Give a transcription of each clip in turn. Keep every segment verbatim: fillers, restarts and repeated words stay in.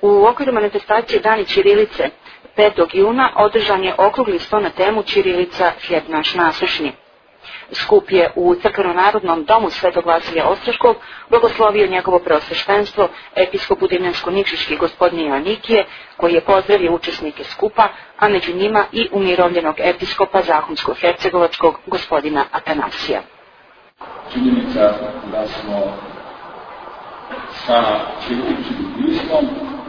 U okviru manifestacije Dani ćirilice petog juna održan je okrugli sto na temu Ćirilica hljeb naš nasušni. Skup je u Crkveno-narodnom domu Svetog Vasilija Ostroškog blagoslovio njegovo preosveštenstvo episkop Dimljansko-Nikšićki gospodin Joanikije, koji je pozdravio učesnike skupa, a među njima i umirovljenog episkopa Zahumsko-Hercegovačkog gospodina Atanasija. Činjenica da smo sa ćiriličnim pismom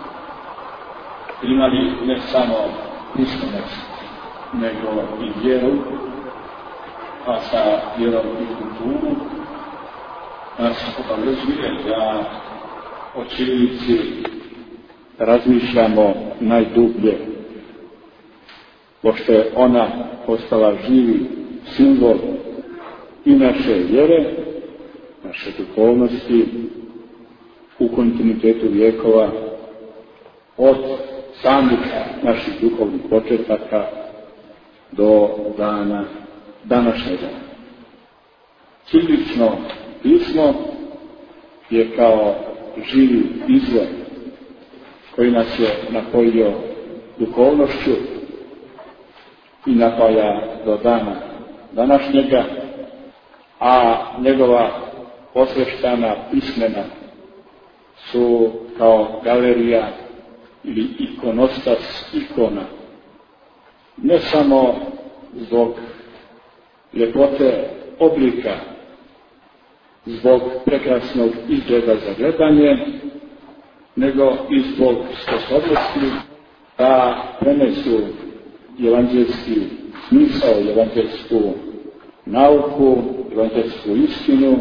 imali ne samo pismenost, nego i vjeru, a sa vjerom i kulturu nas obavezuje da o ćirilici razmišljamo najdublje, pošto je ona postala živi simbol i naše vjere, naše duhovnosti u kontinuitetu vijekova, od samih naših duhovnih početaka do dana današnjega. Ćirilično pismo je kao živi izvor koji nas je napojio duhovnošću i napaja do dana današnjega, a njegova posveštana pismena su kao galerija ili ikonostas ikona, ne samo zbog ljepote oblika, zbog prekrasnog izgleda za gledanje, nego i zbog sposobnosti da prenesu evanđelski smisao, evanđelsku nauku, evanđelsku istinu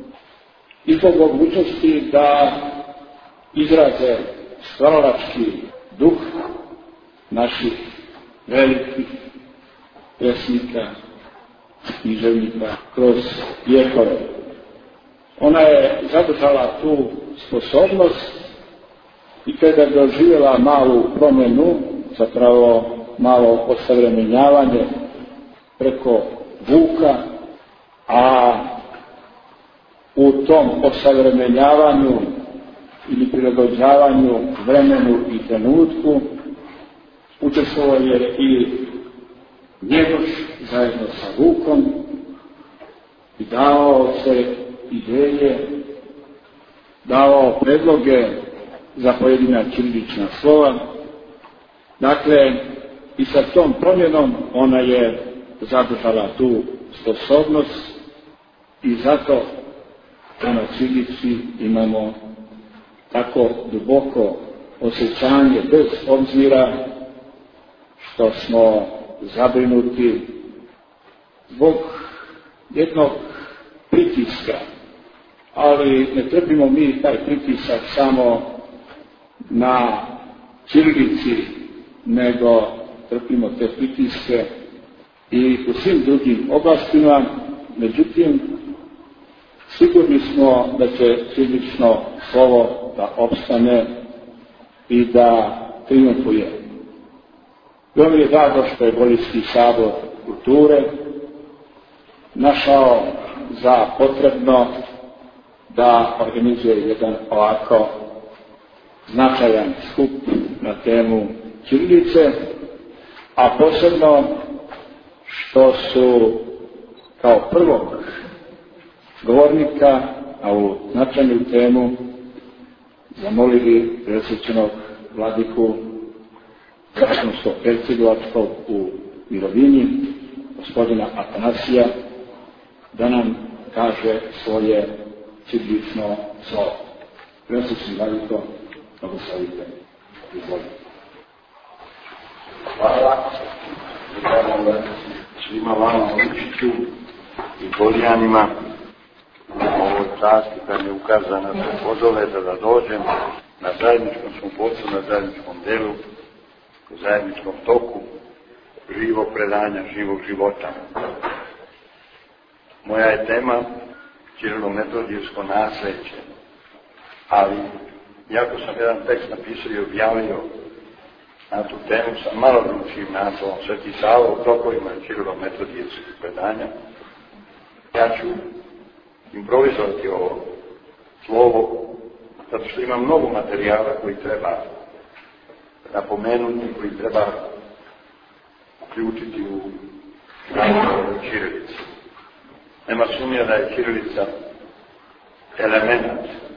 i zbog mogućnosti da izraze stvaralački duh naših velikih pesnika, književnika kroz vjekove. Ona je zadržala tu sposobnost i kada je doživjela malu promjenu, zapravo malo osavremenjavanje preko Vuka, a u tom osavremenjavanju ili prilagođavanju vremenu i trenutku učestvovao je i Njegoš zajedno sa Vukom i davao se ideje, davao predloge za pojedina ćirilična slova. Dakle, i sa tom promjenom ona je zadržala tu sposobnost i zato na ćirilici imamo tako duboko osjećanje bez obzira što smo zabrinuti zbog jednog pritiska, ali ne trpimo mi taj pritisak samo na ćirilici, nego trpimo te pritiske i u svim drugim oblastima. Međutim, sigurni smo da će ćirilično slovo da opstane i da triumfuje. Veoma je drago što je Boljski sabor kulture našao za potrebno da organizuje jedan ovako značajan skup na temu ćirilice, a posebno što su kao prvog govornika a u značajnu temu zamolili presvećenog vladiku Zahumsko-Hercegovačkog u Mirovinji, gospodina Atanasija, da nam kaže svoje ćirilično slovo. Presvećeni vladiko, blagoslovite. Izvolite. Hvala. Hvala svima vama Vučiću i Boljanima na ovoj časti kad mi je ukazana da pozovete da dođem na zajedničkom svom poslu, na zajedničkom delu, u zajedničkom toku živog predanja, živog života. Moja je tema Ćirilo-metodijsko nasljeđe, ali jako sam jedan tekst napisao i objavio na tu temu sa malo drugčijim naslovom, Sveti Sava u tokovima Ćirilo-metodijskih predanja. Ja ću improvizovati ovo slovo, zato što ima mnogo materijala koji treba napomenuti, koji treba uključiti u razgovor ćirilici. Nema sumnje da je ćirilica element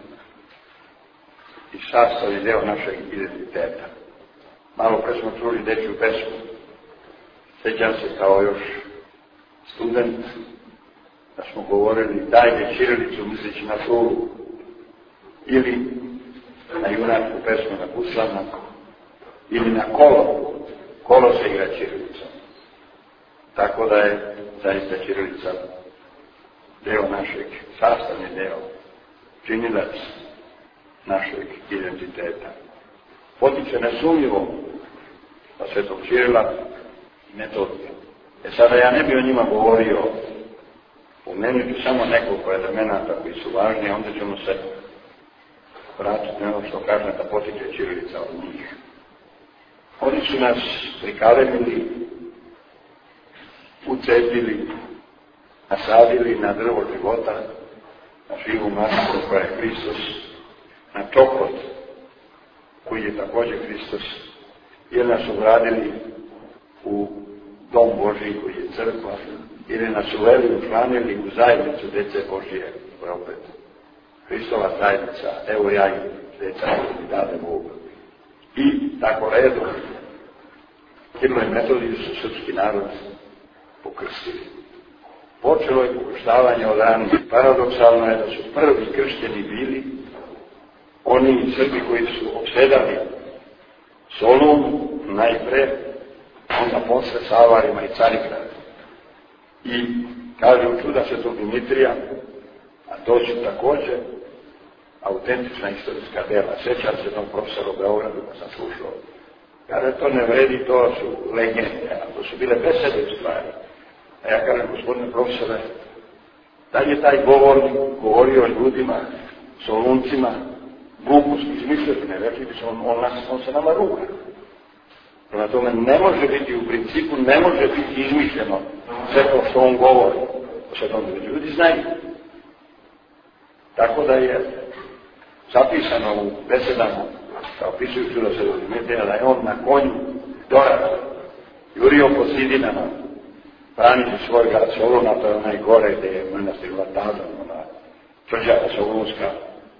i sastavni deo našeg identiteta. Malo pre smo čuli dečju pesmu. Sjećam se kao još student da smo govorili dajte ćirilicu misleći na Turu ili na junačku pesmu na Kuslana ili na kolo. Kolo se igra ćirilicom. Tako da je zaista ćirilica deo našeg, sastavni deo, činilac našeg identiteta. Potiče nesumnjivo pa Svetog Ćirila i Metodija. E sada ja ne bi o njima govorio, pomenut ću samo nekoliko elemenata koji su važni, a onda ćemo se vratiti na ono što kažem da potiče ćirilica od njih. Oni su nas prikalemili, ucepili, nasadili na drvo života, na živu masu koja je Hristos, na čokot koji je također Hristos, jer nas ugradili u dom Božiji koji je crkva, ili nas uveli, učlanili u zajednicu dece Božije, koja opet Hristova zajednica, evo ja i deca mi dade Boga. I tako redu, Kirilo i Metodiju su srpski narod pokrstili. Počelo je pokrštavanje od ranih. Paradoksalno je da su prvi kršteni bili oni Srbi koji su opsedali Solun najpre, onda posle Savarima i Carigrad. I kaže u čuda Svetog Dimitrija, a to su također autentična istorijska dela. Sjećam se tom profesoru u Beogradu, pa sam slušao. Kada to ne vredi, to su legende, a to su bile besede u stvari. A ja kažem, gospodine profesore, da je taj govornik govorio ljudima, Soluncima, gluposti, izmišljene, rekli bi se, on, on, nas, on se nama ruga. Prema tome, ne može biti u principu, ne može biti izmišljeno sve to što on govori. Sve to ljudi znaju. Tako da je zapisano u besedama, kao pisujući da se Dimitrija, da je on na konju dorad jurio po zidinama, braniti svoj grad Soluna, to je onaj gore gde je manastir Vlatazan, ona tvrđava Solunska,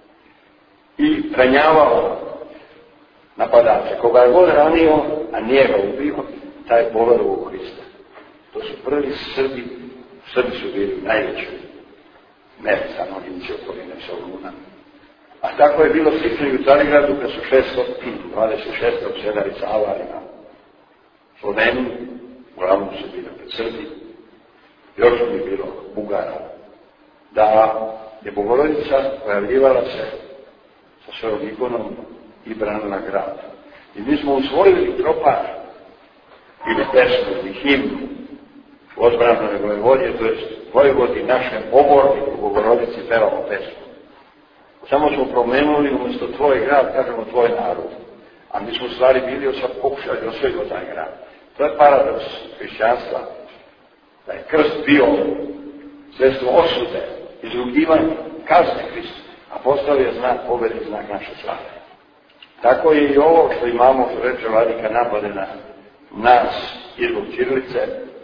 i ranjavao napadače. Koga je god ranio, a nije ga ubio, taj je poverovao u Hrista. To su prvi Srbi, Srbi su bili najveći, ne stanovnici okoline Soluna. A tako je bilo slično i u Carigradu, kad su šesto dvadeset šest opsedali sa Avarima. Sloveni, uglavnom su bili pred Srbi, još bi bilo Bugara. Da je Bogorodica pojavljivala se sa svojom ikonom i branila grad. I mi smo usvojili tropar ili pesmu ili himnu u odbranoj Vojvodje, to je Vojvodi našem poborniku Bogorodici pevamo pesmu. Samo smo promenuli umjesto tvoj grad, kažemo tvoj narod. A mi smo u stvari bili pokušali da osvojimo taj grad. To je paradoks hrišćanstva. Da je krst bio sredstvo osude, izrugivanja, kazne Hristu, a postao je znak pobjede i znak naše slave. Tako je i ovo što imamo, što reče vladika, napade na nas izbog ćirilice,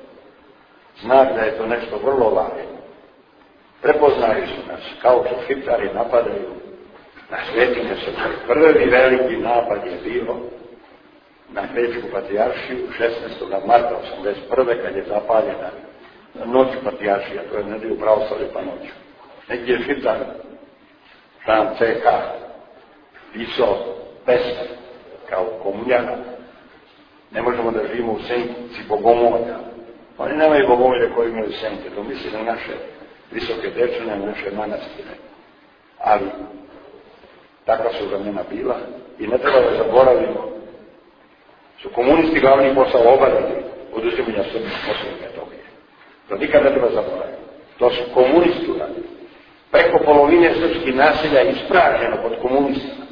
znak da je to nešto vrlo važno. Prepoznali su nas, kao što Šiptari napadaju na svetinje srpske. Prvi veliki napad je bilo na Grečku patrijaršiju šesnaestog marta osamdeset prve kad je zapaljena noću patrijaršija, to je nedelju pravoslavlje pa noću. Neki je Šiptar, član C K, pisao pesme kao komunjana. Ne možemo da živimo u senci bogomolja. Oni nemaju bogomolje koji imaju senke, to misli na naše visoke dečane, naše manastire. Ali takva su vremena bila i ne treba da zaboravimo. Su komunisti glavni posao obavili od uzimanja Srbije Kosova i Metohije. To nikad ne treba zaboraviti. To su komunisti uradili. Preko polovine srpskih naselja je ispraženo pod komunistima.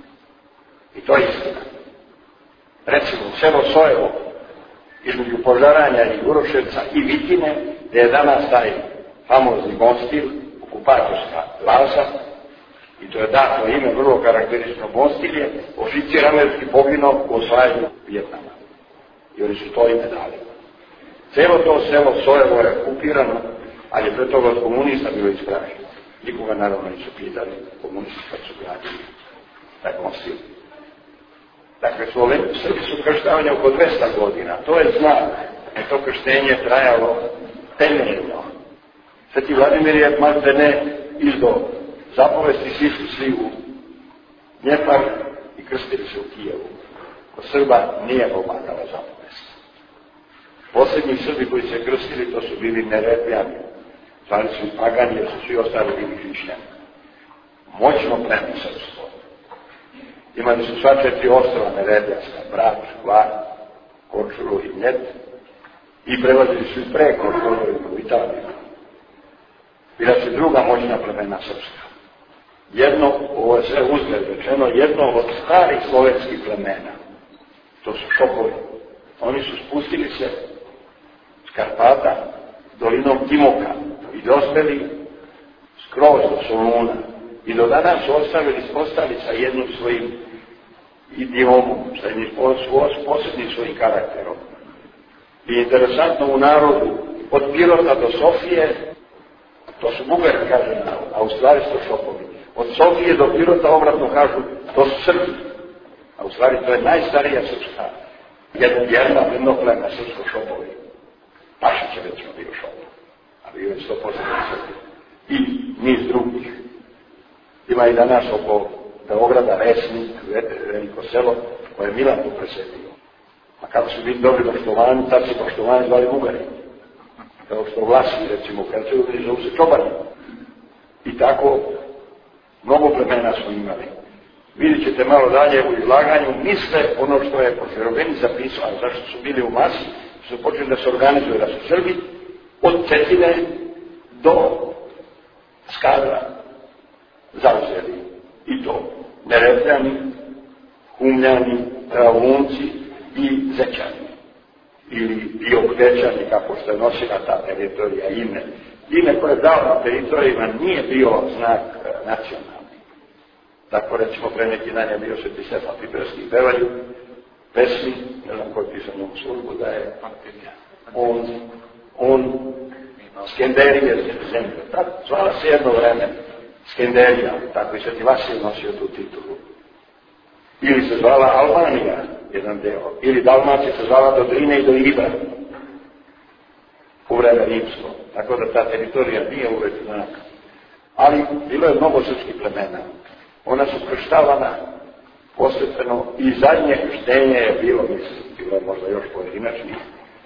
I to je istina. Recimo, selo Sojevo, između Požaranja i Uroševca i Vitine, gde je danas taj famozni Mostil, okupatorska baza, I to je dato ime vrlo karakteristično Bostilje, oficir američki poginuo u osvajanju Vijetnama. I oni su to ime dali. Celo to selo Sojevo je okupirano, ali je pre toga od komunista bilo ispraženo. Nikoga naravno nisu pitali, komunisti kad su gradili taj Bostil. Dakle, Srbi su krštavanja oko dvesta godina. To je znak da je to krštenje trajalo temeljno. Sveti Vladimir je malte ne izdo zapovesti, svi su svi u Dnjepar i krstili se u Kijevu. Kod Srba nije pomagala zapovest. Posljednji Srbi koji se krstili, to su bili Neretljani. Zvali su i pagani, jer su svi ostali bili hrišćani. Moćno pleme srpstvo. Imali su sva četiri ostrva Neretljanska, Brač, Hvar, Korčulu i Mljet. I prelazili su i preko Korčulu u Italiju. Bila su druga moćna plemena srpska. Jedno, ovo je sve uzgled rečeno, jedno od starih slovenskih plemena. To su Šopovi. Oni su spustili se s Karpata dolinom Timoka i dospeli skroz do Soluna. I do danas su ostavili, ostali sa jednim svojim idiomom, sa jednim posebnim svojim karakterom. I interesantno u narodu, od Pirota do Sofije, to su Bugari, kaže narod, a u stvari su Šopovi. Od Sofije do Pirota obratno kažu, to su Srbi. A u stvari to je najstarija srpska, jedna, jedna, jedno plema srpsko Šopovi. Pašić je recimo bio Šopov, a bio je sto posto Srbi. I niz drugih. Ima i danas oko Beograda Resnik, veliko selo, koje je Milan tu preselio. A kada su bili dobri poštovani, tad se poštovani zvali Bugari. Kao što Vlasi, recimo, kad se uvijek zovu se Čobani. I tako, mnogo plemena smo imali. Vidjet ćete malo dalje u izlaganju, misle ono što je Porfirogeni zapisao, zašto su bili u masi, su počeli da se organizuju, da su Srbi od Cetine do Skadra zauzeli. I to Neretljani, Humljani, Travunci i Zećani. Ili Dioklećani, kako što je nosila ta teritorija ime. Ime koje je dao na teritorijima nije bio znak e, nacionalni. Tako recimo pre neki dan je bio Sveti Stefan Piberski pevaju pesmi, ne znam koji pisao njemu službu, da je on, on Skenderije zemlje. Tako, zvala se jedno vreme Skenderija, tako i Sveti Vasilij nosio tu titulu. Ili se zvala Albanija, jedan deo, ili Dalmacija se zvala do Drine i do Ibra u vreme rimsko. Tako da ta teritorija nije uvek znak. Ali bilo je mnogo srpskih plemena. Ona su krštavana posveteno i zadnje krštenje je bilo, mislim, bilo je možda još pojedinačnih,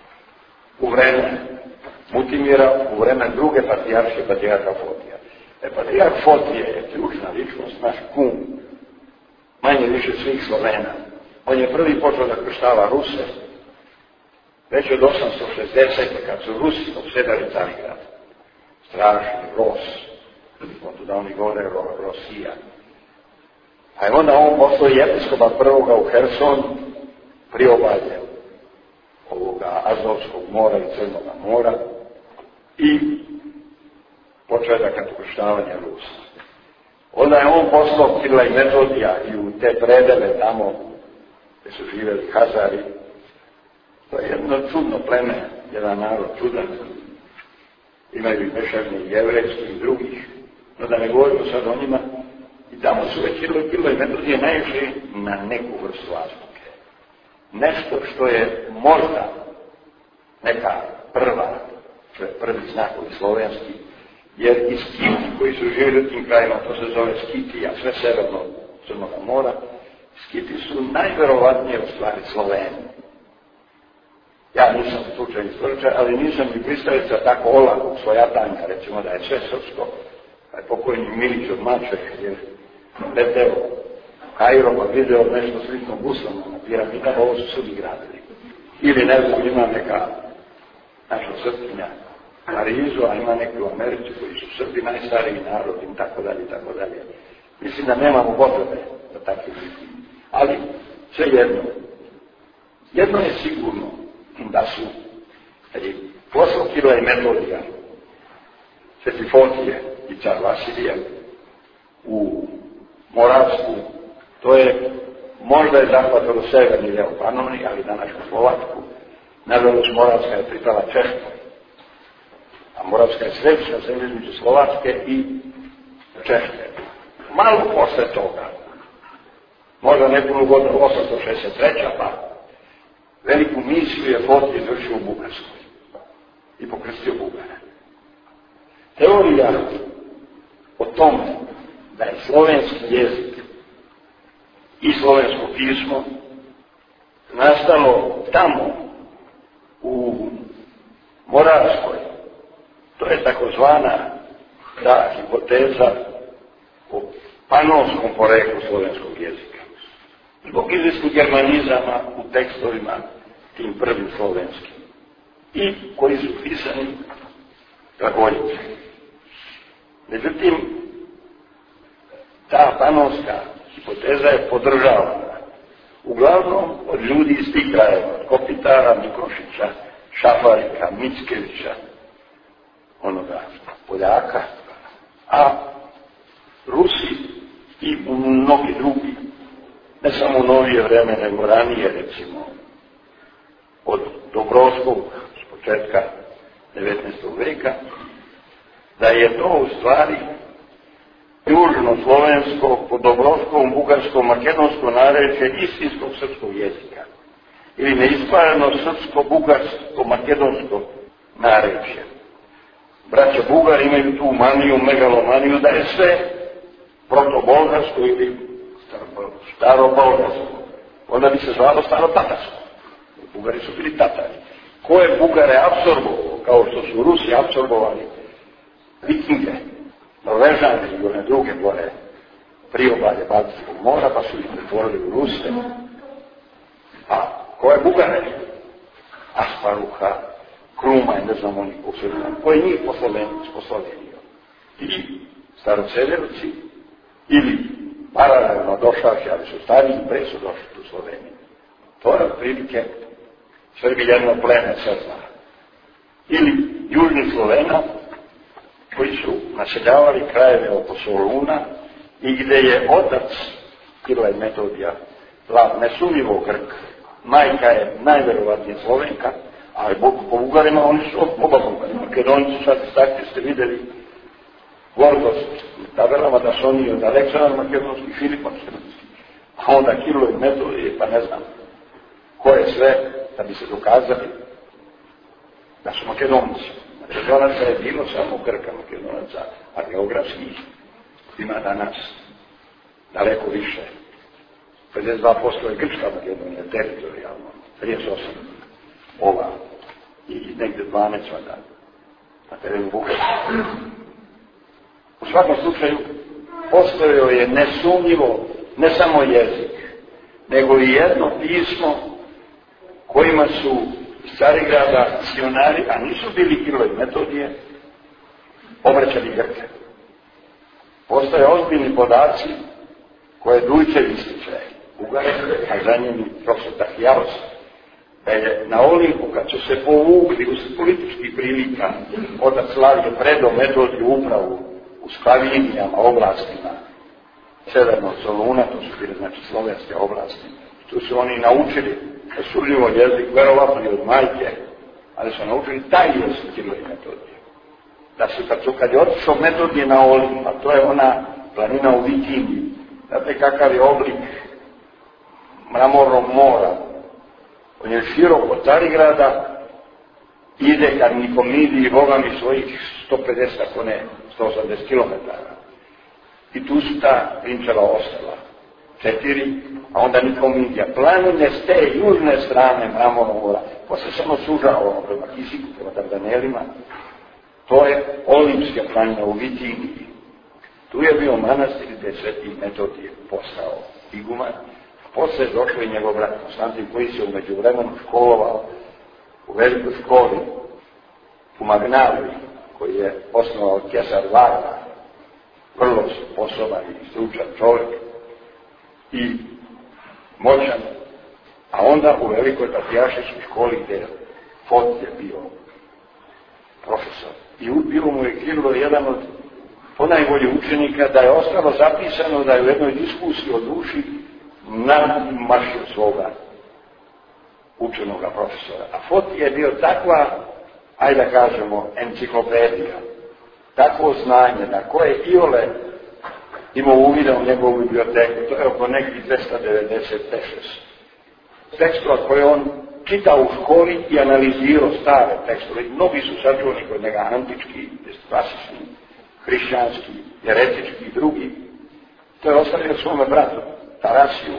u vreme Mutimira, u vreme druge patrijarške, patrijarha Fotija. E, patrijarh Fotije je ključna ličnost, naš kum, manje više svih Slovena. On je prvi počeo da krštava Ruse, već od osamsto šezdesete kad su Rusi opsedali Carigrad. Strašni Ros, onda oni govore Rosija. A je onda on poslao i episkopa prvoga u Herson, priobalje ovoga Azovskog mora i Crnoga mora i početak krštavanja Rusa. Onda je on poslao Kirila i Metodija i u te predele tamo gde su živeli Hazari. To je jedno čudno pleme, jedan narod čudan. Imaju i mešavni i jevrejski i drugih, no da ne govorimo sad o njima. I tamo su već Kirila i Metodije naišli na neku vrstu azbuke. Nešto što je možda neka prva, što je prvi znakovi slovenski, jer i Skiti koji su živjeli u tim krajima, to se zove Skitija, sve severno Crnoga mora, Skiti su najverovatnije u stvari Sloveni. Ja nisam slučajni istoričar, ali nisam ni pristalica tako olakog svojatanja, recimo da je sve srpsko, pa je pokojni Milić od Maček, jer leteo Kairo pa video nešto slično guslama na piramidama, ovo su Srbi gradili. Ili ne znam, ima neka naša srpkinja Parizu, a ima neki u Americi koji su Srbi najstariji narod i tako dalje, tako dalje. Mislim da nemamo potrebe da takvi biti. Ali, sve jedno. Jedno je sigurno da su, kad je poslao Kirila i Metodija, Sveti Fotije i car Vasilija u Moravsku, to je možda je zahvatilo severni deo Banovine, ali današnju Slovačku. Nažalost, Moravska je pripala Češkoj, a Moravska je središnja zemlja između Slovačke i Češke. Malo posle toga, možda nepunu godinu osamsto šezdeset treća pa veliku misiju je Fotije izvršio u Bugarskoj i pokrstio Bugare. Teorija o tome da je slovenski jezik i slovensko pismo nastalo tamo u Moravskoj, to je takozvana ta hipoteza o panonskom poreklu slovenskog jezika. Zbog izvjesnih germanizama u tekstovima tim prvim slovenskim i koji su pisani glagoljice. Međutim, ta panonska hipoteza je podržavana uglavnom od ljudi iz tih krajeva, od Kopitara, Mikošića, Šafarika, Mickevića, onoga Poljaka, a Rusi i mnogi drugi, ne samo u novije vreme, nego ranije, recimo, od Dobrovskog, s početka devetnaestog veka, da je to u stvari južno-slovensko, po Dobrovskom, bugarsko, makedonsko narečje istinskog srpskog jezika. Ili neispajano srpsko-bugarsko, makedonsko narečje. Braća Bugari imaju tu maniju, megalomaniju, da je sve proto-bolgarsko ili staro-bolgarsko. Onda bi se zvalo staro-tatarsko. Bugari su bili Tatari. Ko je Bugare apsorbovao, kao što su Rusi apsorbovali Vikinge, Norvežane i one druge gore priobalje Baltskog mora, pa su ih pretvorili u Ruse. A ko je Bugare? Asparuha, Kruma i ne znam onih posebno. Ko je njih poslovenio? I Staroceljevci ili paralelno došavši, ali su stariji i pre su došli u Sloveniju. To je otprilike Srbiljeno pleme Srba. Ili južni Slovena, koji su naseljavali krajeve oko Soluna i gde je otac Kirila i Metodija Lav nesumnjivo Grk, majka je najverovatnije Slovenka, ali po Bugarima oni su oba Bugari. Makedonci su sad istakli, ste videli Gorgos tabelama da su oni od Aleksandar Makedonski, Filip Makedonski, a onda Kirilo i Metodije, pa ne znam ko je sve, da bi se dokazali da su Makedonci. Makedonaca je bilo samo Grka Makedonaca, a geografski ima danas daleko više. pedeset dva posto je Grčka Makedonija, teritorijalno, trideset osam ova i negde dvanaest vada na terenu Bugarske. U svakom slučaju, postojao je nesumnjivo ne samo jezik, nego i jedno pismo kojima su iz Carigrada sionari, a nisu bili Kirilo i Metodije, obraćali Grke. Postoje ozbiljni podaci koje Dujčev ističe, Bugare, a za njim profesor Tahijalos, da je na Olimpu, kad su se povukli uz politički prilika, otac Slavije predao Metodiju upravu u Sklavinijama, oblastima severnog Soluna, to su bile znači slovenske oblasti. Tu su oni naučili sudljivo jezik, verovatno i od majke, ali su naučili taj jezik Kirilo i Metodije. Da su, kad, su, kad je otišao Metodije na Olimp, a to je ona planina u Vikingiji, znate kakav je oblik mramornog mora. On je širok od Carigrada, ide ka Nikomidiji i bogami svojih sto pedeset, ako ne, sto osamdeset kilometara. I tu su ta Vinčeva ostala. Četiri, a onda Nikomidija. Planine s te južne strane mramornog mora, posle samo sužao prema Kisiku, prema Dardanelima, to je Olimpske planine u Vikingiji. Tu je bio manastir gde je Sveti Metodije postao iguman. Posle je došao i njegov brat Konstantin, koji se u međuvremenu školovao u velikoj školi u Magnaviji, koji je osnovao Kesar Varna, vrlo sposoban i stručan čovjek i moćan, a onda u velikoj patrijaršijskoj školi gde je Fot je bio profesor. I bilo mu je Kirilo jedan od ponajbolje učenika, da je ostalo zapisano da je u jednoj diskusiji o duši nadmašio svoga učenoga profesora. A Fotije je bio takva, ajde da kažemo, enciklopedija, takvo znanje na koje iole imao uvida u njegovu biblioteku, to je oko nekih dvesta devedeset šest tekstova koje on čitao u školi i analizirao stare tekstove. Mnogi su sačuvani kod njega, antički, klasični, hrišćanski, jeretički i drugi. To je ostavio svome bratu, Tarasiju,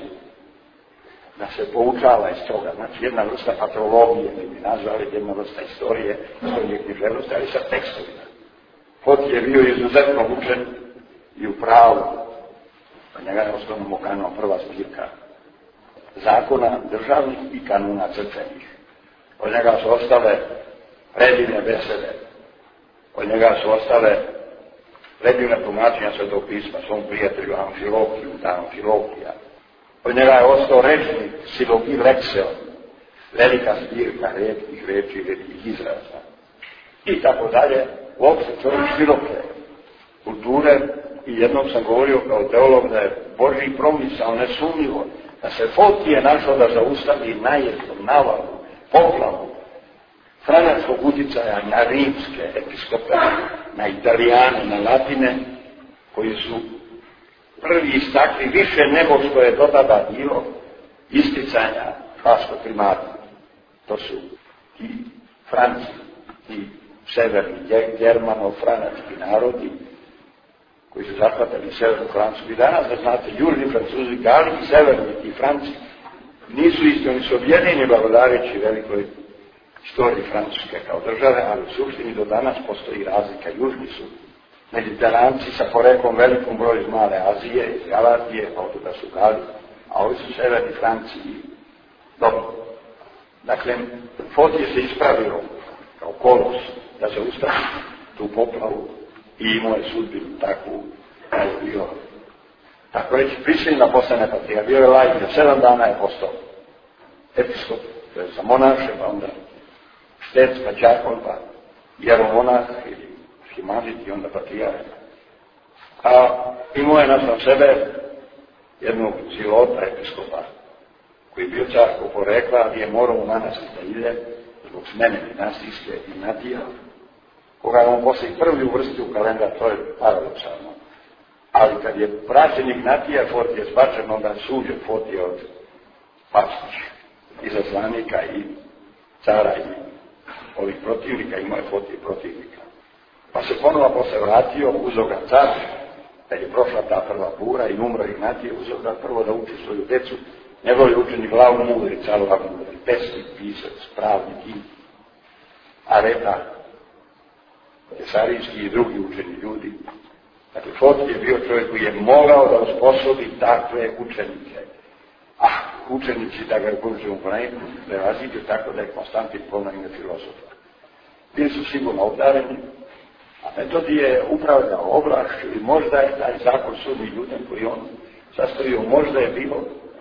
da se poučava iz toga. Znači jedna vrsta patrologije, ne bi nazvali, jedna vrsta istorije, istorije književnosti, ali sa tekstovima. Fotije je bio izuzetno učen i u pravu. Pa njega je osnovno kanon prva zbirka zakona državnih i kanuna crkvenih. Od njega su ostale predivne besede. Od njega su ostale predivne tumačenja Svetog pisma svom prijatelju Amfilokiju, da Amfilokija. Od njega je ostao rečnik Silogij Lexeon, velika zbirka retkih reči i retkih izraza. I tako dalje, uopšte čovjek široke kulture. I jednom sam govorio kao teolog da je Božji promisao nesumnjivo da se Fotije našao da zaustavi najezdom, navalu, poplavu franjačkog uticaja na rimske episkope, na Italijane, na Latine, koji su prvi istakli više nego što je do tada bilo isticanja paškog primata. To su i Franci, i severni germano-franački narodi koji su zahvatali severnu Francusku. I danas, da znate, južni Francuzi, Gali i severni i Franci nisu isti, oni su objedinjeni blagodareći velikoj istoriji Francuske kao države, ali u suštini do danas postoji razlika. Južni su Mediteranci sa poreklom velikom broju iz Male Azije, iz Galatije, ovdje da su Gali, a ovi su severni Franci i dobro. Dakle, Fotije se ispravio kao kolos da se ustavi tu poplavu i imao je sudbinu takvu da je bio, tako reći, prisilna postane patrijarh. Bio je laik, za sedam dana je postao episkop, to je za monaše, pa onda štec, pa đakon, pa jeromonah ili šimanit i onda patrijarh. A imao je nastav sebe jednog zilota episkopa, koji je bio carskog porekla, ali je morao u manastir da ide zbog smene dinastijske Ignatija, koga je on poslije prvi uvrstio u kalendar, to je paradoksalno. Ali kad je vraćen Ignatija, Fotije zbačen, onda suđen Fotije od pastića, izaslanika i cara i ovih protivnika, imao je Fotije protivnika. Pa se ponovo posle vratio, uzeo ga car, kad je prošla ta prva bura i umro Ignatije, uzeo ga prvo da uči svoju decu, njegov je učeni glavno mudri, car glavno mudri, pesnik, pisac, pravnik i areta, cesarijski i drugi učeni ljudi. Dakle, Fotije je bio čovjek koji je mogao da osposobi takve učenike. A učenici, da ga ukočemo po neku, prevaziđu tako da je Konstantin polno ime filozofa. Bili su sigurno obdareni, a Metodije je upravljao oblašću i možda je taj zakon sudni ljudem koji on sastavio, možda je bilo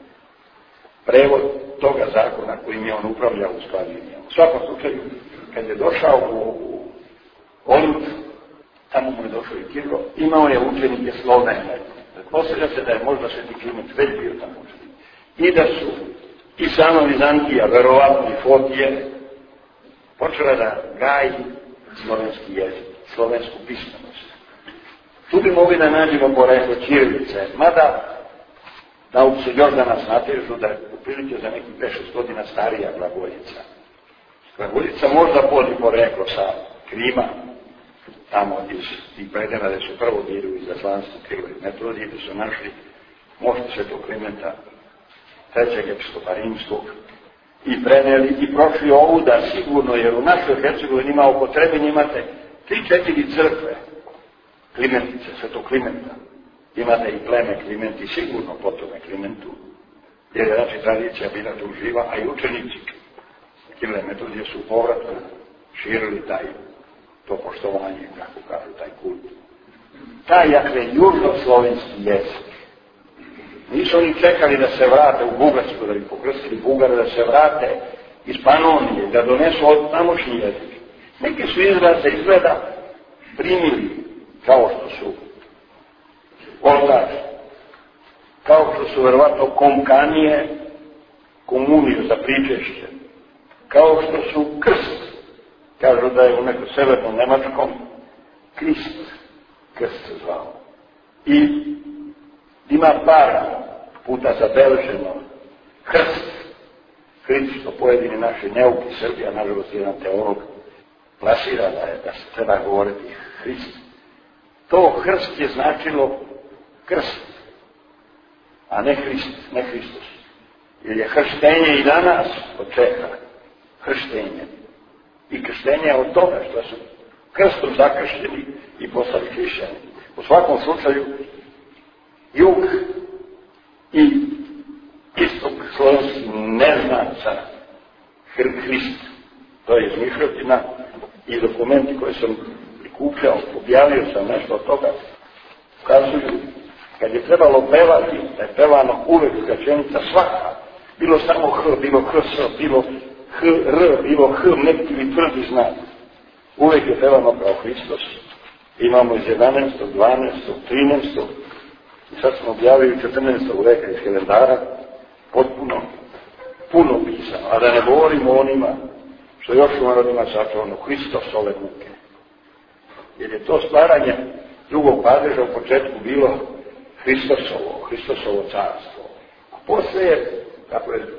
prevod toga zakona kojim je on upravljao u Sklavinijama. U svakom slučaju, kad je došao u Olimp, tamo mu je došao i Kirilo, imao je učenike Slovene. Posljedno se da je možda Sveti Kliment već bio tamo učenik. I da su i sama Vizantija, verovatno i Fotije, počela da gaji slovenski jezik, slovensku pismenost. Tu bi mogli da nađemo poreklo ćirilice, mada nauci se još danas natežu da je uprilike za nekih pet šest godina starija glagoljica. Glagoljica možda podi poreklo sa Krima, tamo iz tih predela gde su prvo bili u izaslanstvu Krilo i Metodije, gde su našli moštu Svetog Klimenta, trećeg episkopa Rimskog, i preneli i prošli ovuda sigurno, jer u našoj Hercegovini ima oko Trebinja imate tri, četiri crkve Klimentice, Svetog Klimenta. Imate i pleme Klimenti, sigurno po tome Klimentu, jer je znači tradicija bila tu živa, a i učenici Kirila i Metodije su u povratu širili taj, to poštovanje, kako kažu, taj kult. Taj, dakle, južnoslovenski jezik. Nisu oni čekali da se vrate u Bugarsku, da bi pokrstili Bugare, da se vrate iz Panonije, da donesu od tamošnji jezik. Neki su izraze izgleda primili kao što su oltar, kao što su verovatno komkanije, komuniju za pričešće, kao što su krst, kažu da je u nekom severnom Nemačkom Krist, krst se zvao. I ima par puta zabeleženo krst, krst, što pojedini naši neuki Srbija, nažalost jedan teolog plasira da je, da se treba govoriti Hrist. To krst je značilo krst, a ne Hrist, ne Hristos. Jer je krštenje i danas od čega? Krštenje. I krštenje od toga što su krstom zakršteni i postali hrišćani. U svakom slučaju, jug i istok slovenski ne zna za Hrist. To je izmišljotina i dokumenti koje sam prikupljao, objavio sam nešto od toga, ukazuju kad je trebalo pevati, da je pevano uvek skraćenica svaka, bilo samo H, bilo Hs, bilo H, R, bilo H, neki ili tvrdi znak. Uvek je pevano kao Hristos. Imamo iz jedanaestog, dvanaestog, trinaestog i sad smo objavili četrnaestog veka iz Helendara, potpuno, puno pisano, a da ne govorimo o onima što još u narodima sačuvano Hristos ove muke. Jer je to stvaranje drugog padeža u početku bilo Hristosovo, Hristosovo carstvo. A posle je, kako je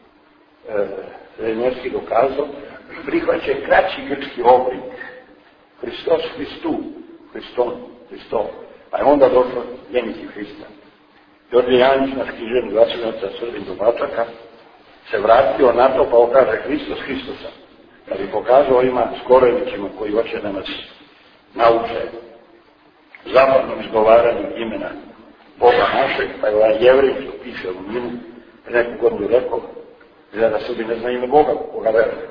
Srednjevski e, dokazao, prihvaćen kraći grčki oblik. Hristos, Hristu, Hriston, Hristom. Pa je onda došlo ljeniti Hrista. Đorđe Janić, naš književni glasovnica Srbin Domačaka, se vratio na to pa okaže Hristos, Hristosa. Da bi pokazao ovima Skorojevićima koji hoće da nas nauče zapadnom izgovaranju imena Boga našeg, pa je ovaj Jevrej što piše u njemu, neku godinu rekao, da Srbi ne zna ime Boga, koga veruje.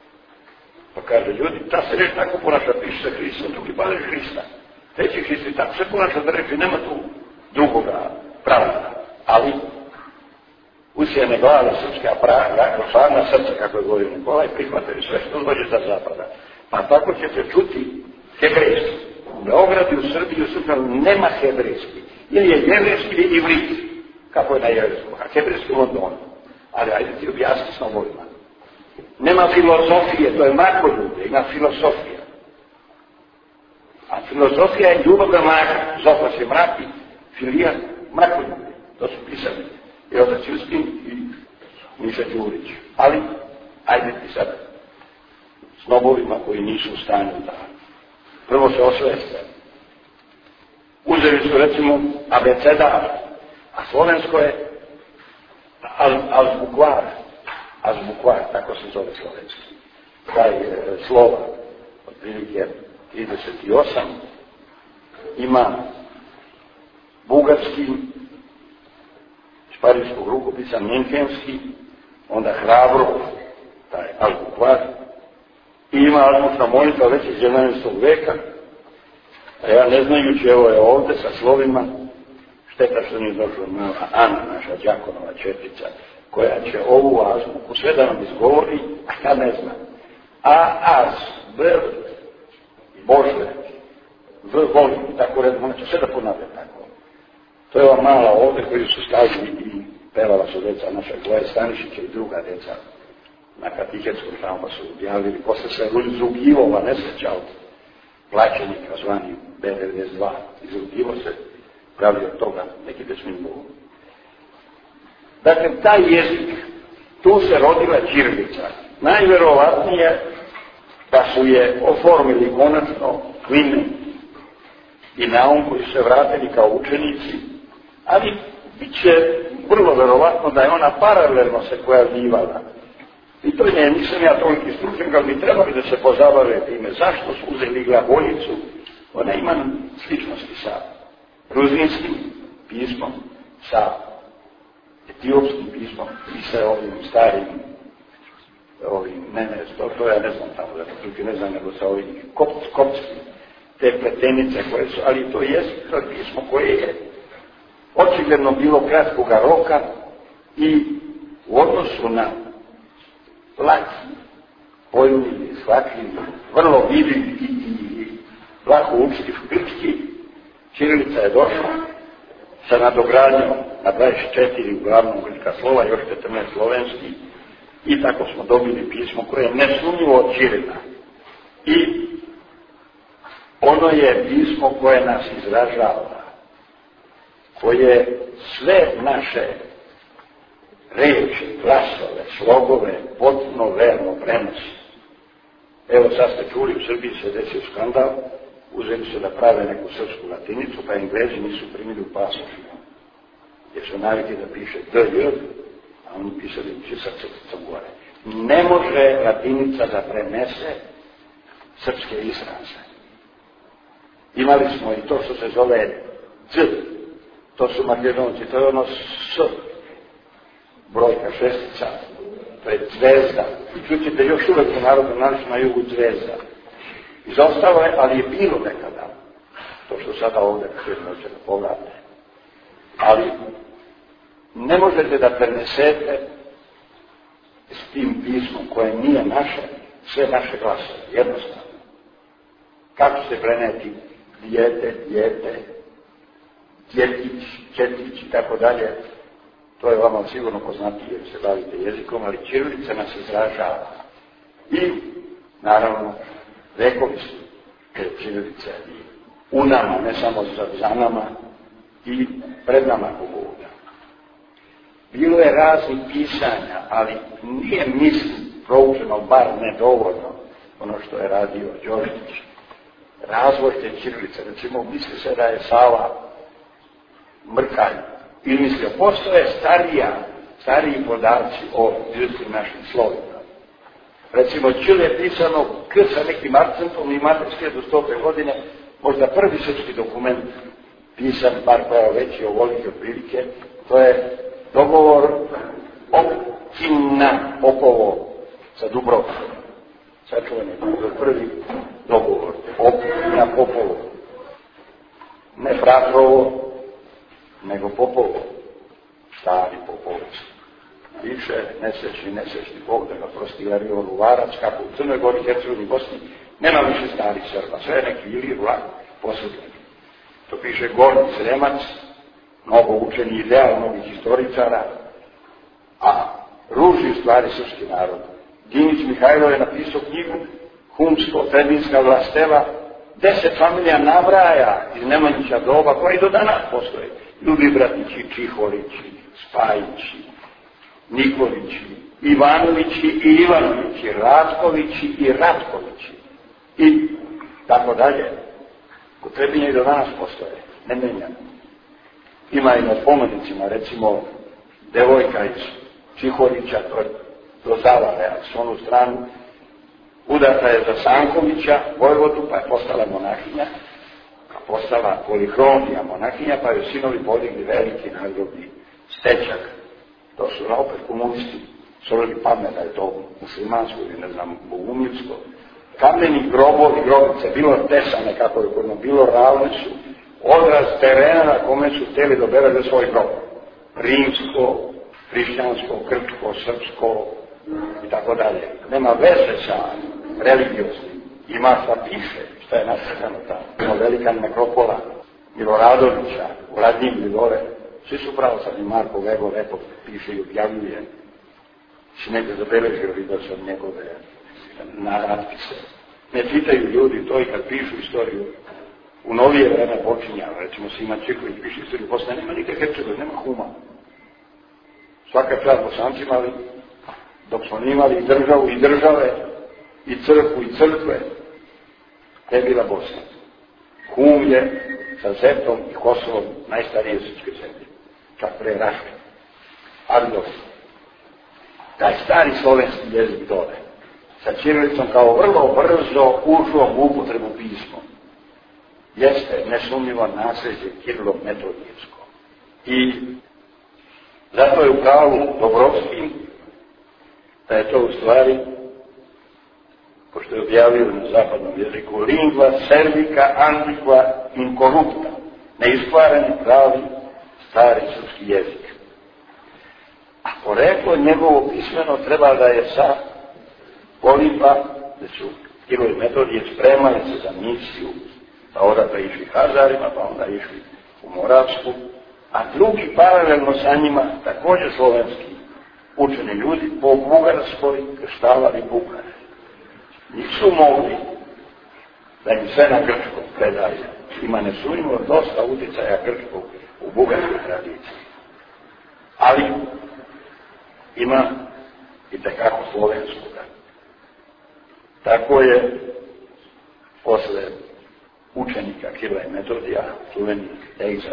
Pa kaže, ljudi, ta se reč tako ponaša, piše se Hristom, drugi pade Hrista. Treći Hristi tako se ponaša da reči, nema tu drugoga pravila. Ali, usijene glave srpske, a pravna srca, kako je govorio Nikolaj, prihvataju sve što dođe sa zapada. Pa tako ćete čuti hebrejski. U Beogradu, u Srbiji, u Srbiji nema hebrejski. Ili je jevrejski ili ivrit, kako je na jevrejskom, a hebrejski u Londonu. Ali ajde ti objasni s novojima. Nema filozofije, to je makoljublje, ima filosofija. A filozofija je ljubav na mraka, zopla se mraki, filija, makoljublje. To su pisali i otac Justin i Miša Đurić. Ali, ajde ti sad s nobovima koji nisu u stanju da prvo se osveste. Uzeli su recimo abecedar, a slovensko je azbukvar, azbukvar, tako se zove slovenski. Taj e, slova, otprilike trideset osam, ima bugarski, šparijskog rukopisa, Minhenski, onda Hrabrov, taj azbukvar, i ima azbučna molitva već iz jedanaestog veka, a ja ne znajući, evo je ovde sa slovima, šteta što nije došla mala Ana, naša Đakonova četica, koja će ovu azbuku sve da nam izgovori, a ja ne znam. A, az, b, Bože, v, volim, i tako redom, ona će sve da ponavlja tako. To je ova mala ovde koju su stavili i pevala su deca naša Goja Stanišića i druga deca na katihetskom tamo pa su objavili, posle se izrugivova nesreća od plaćenika zvani B devedeset dva, izrugivo se, pravi od toga neki pesmin Bogu. Dakle, taj jezik, tu se rodila ćirilica. Najverovatnije da su je oformili konačno Klime i Naum koji su se vratili kao učenici, ali bit će vrlo verovatno da je ona paralelno se pojavljivala. I to je, nisam ja toliki stručnjak, ali bi trebali da se pozabave time. Zašto su uzeli glagoljicu? Ona ima sličnosti sa gruzinskim pismom, sa etiopskim pismom i sa ovim starim, ovim, ne, ne, to, to ja ne znam tamo, da drugi ne znam, nego sa ovim kopt, koptskim, te pletenice koje su, ali to je pismo koje je očigledno bilo kratkoga roka i u odnosu na lak, pojmljivi, shvatljivi, vrlo vidljivi i lako učiti grčki, ćirilica je došla sa nadogradnjom na dvadeset četiri uglavnom grčka slova, još četrnaest slovenski, i tako smo dobili pismo koje je nesumnjivo od ćirila. I ono je pismo koje nas izražava, koje sve naše reči, glasove, slogove potpuno verno prenosi. Evo sad ste čuli, u Srbiji se desio skandal, uzeli se da prave neku srpsku latinicu, pa Englezi nisu primili u pasošima. Jer su naviki da piše D J, a oni pisali će sa crticom gore. Ne može latinica da prenese srpske izraze. Imali smo i to što se zove D, to su Makedonci, to je ono S, brojka šestica, to je zvezda. I čućete još uvek u narodnom našu na jugu zvezda. Izostalo je, ali je bilo nekada. To što sada ovdje kažem hoće da pogledate. Ali ne možete da prenesete s tim pismom koje nije naše, sve naše glasove, jednostavno. Kako se preneti dijete, dijete, djetić, četić i tako dalje, to je vama sigurno poznatije jer se bavite jezikom, ali ćirilica nas izražava. I, naravno, vekovi su ćirilice i u nama, ne samo za nama, i pred nama Boga. Bilo je raznih pisanja, ali nije mislim proučeno, bar ne dovoljno, ono što je radio Đorđević. Razvoj te ćirilice, recimo, misli se da je Sava Mrkalj, ili mislio, postoje starija, stariji podaci o ljudskim našim slovima. Recimo, Ćil je pisano K sa nekim akcentom i imate hiljadu sto godine, možda prvi srpski dokument pisan, bar kao veći, ovoliki otprilike, to je dogovor Općina Popovo sa Dubrovkom. Sačuvanje, to je prvi dogovor, Općina Popovo. Ne Fratrovo, nego Popovo, stari Popović. Piše nesrećni, nesrećni Bog, da ga prosti Ilarion Luvarac, kako u Crnoj Gori, Hercegovini, Bosni, nema više starih Srba, sve je neki Ilir, Vlak, posudljeni. To piše Gornji Sremac, mnogo učeni ideal, mnogih historičara, a ruži u stvari srpski narod. Dinić Mihajlo je napisao knjigu Humsko, Trebinska vlasteva, deset familija nabraja iz Nemanjića doba, koja i do danas postoje. Ljubibratići, Čiholići, Spajići, Nikolići, Ivanovići i Ivanovići, Ratkovići i Ratkovići i tako dalje. Kod Trebinja i do danas postoje, ne menjano. Ima i na spomenicima, recimo, devojka iz Čiholića, to je do Zavare, s onu stranu, udata je za Sankovića, Vojvodu, pa je postala monahinja, a postala polihronija monahinja, pa je sinovi podigli veliki nadgrobni stečak. To su opet komunisti, solili pamet da je to muslimansko ili ne znam, bogumilsko. Kameni grobovi, grobice, bilo tesane, kako je kodno, bilo ravne su, odraz terena na kome su htjeli doberati za svoj grob. Rimsko, hrišćansko, krčko, srpsko i tako dalje. Nema veze sa religioznim. Ima šta piše, šta je nasredano tamo. Ima velika nekropola Miloradovića, Vladimir Milore. Svi su pravoslavni, Marko Vego lepo piše i objavljuje. Si negdje zabeležio, vidio sam njegove naratpise. Ne čitaju ljudi to i kad pišu istoriju. U novije vreme počinja, recimo Sima Čiković piše istoriju Bosne, nema nikak Hercegovine, nema Huma. Svaka čast Bosancima, ali dok smo imali i državu i države, i crkvu i crkve, te je bila Bosna. Hum je sa Zetom i Kosovom najstarije srpske zemlje, čak pre Raške. Ali dobro, taj stari slovenski jezik dole, sa ćirilicom kao vrlo brzo ušlo u upotrebu pismo, jeste nesumnjivo nasljeđe Kirilo-Metodijevsko. I zato je u pravu Dobrovski da je to u stvari, pošto je objavio na zapadnom jeziku, lingva servica antiqua incorrupta, neiskvareni pravi stari srpski jezik. A poreklo njegovo pismeno treba da je sa Polipa, da su Kirilo i Metodije spremali se za misiju pa odatle išli Hazarima, pa onda išli u Moravsku, a drugi paralelno sa njima, također slovenski učeni ljudi, po Bugarskoj krštavali Bugare. Nisu mogli da im sve na grčkom predaju. Ima nesumnjivo dosta utjecaja grčkog u bugarskoj tradiciji. Ali ima i tekako slovenskoga. Tako je posle učenika Kirila i Metodija, čuvenik Egzar,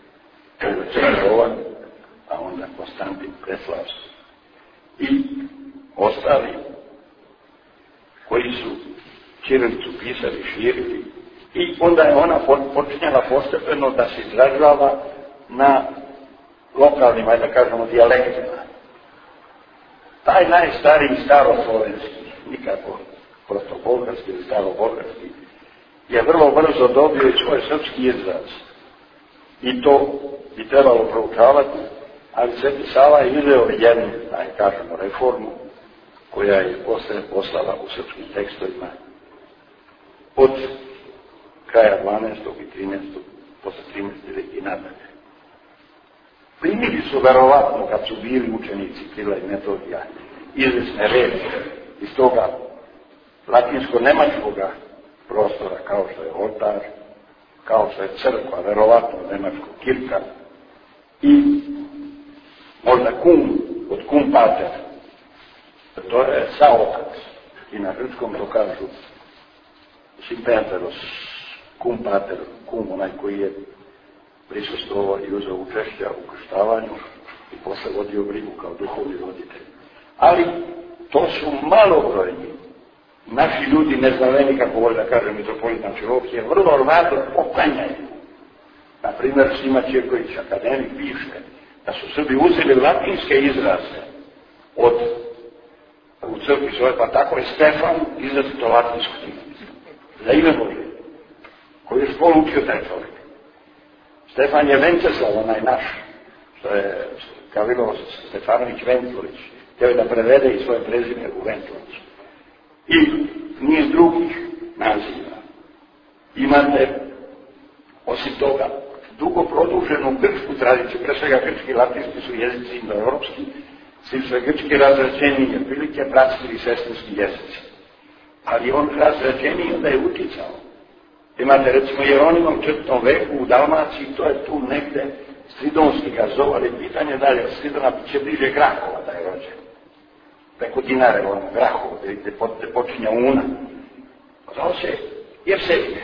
Jovan, a onda Konstantin Preslavski i ostali koji su ćirilicu pisali, širili, i onda je ona počinjala postepeno da se izražava na lokalnim, ajde da kažemo, dijalektima. Taj najstariji staroslovenski, nikako protobolgarski ili starobolgarski, je vrlo brzo dobio i svoj srpski izraz. I to bi trebalo proučavati, ali Sveti Sava je izveo jednu, da je kažemo, reformu, koja je posle poslala u srpskim tekstovima od kraja dvanaestog i trinaestog, posle trinaestog i nadalje. Primili su verovatno, kad su bili učenici Kirila i Metodija, izvesne reči iz toga latinsko-nemačkoga prostora, kao što je oltar, kao što je crkva, verovatno nemačko kirka, i možda kum, od kum pater. To je saotac. I na grčkom to kažu simpenteros, kum pater, kum, onaj koji je prisustvovao i uzeo učešća u krštavanju i posle vodio brigu kao duhovni roditelj. Ali to su malobrojni. Naši ljudi neznaveni, kako voli da kaže mitropolit Amfilohije, vrlo rado poklanjaju. Na primjer, Šima Ćirković, akademik, piše da su Srbi uzeli latinske izraze od u crkvi svoje, pa tako je Stefan izrazito latinsko ime. Za ime Bože, koji je školu učio taj čovjek. Stefan je Venceslav, onaj naš, što je Kalilo Stefanović Ventlović, htio je da prevede i svoje prezime u Ventlović. I niz drugih naziva. Imate, osim toga, dugo produženu grčku tradiciju, pre svega grčki i latinski su jezici indoeuropski, svi su grčki razrađeniji, prilike bratski i sestrinski jezici. Ali on razrađeniji onda je uticao. Imate recimo Jeronimom u četvrtom veku u Dalmaciji, to je tu negde Stridonski ga zove, ali pitanje dalje, Stridona će bliže Grahova da je rođen. Preko Dinare, ono, Grahovo, gde počinja Una. Zvao se Jevsevije.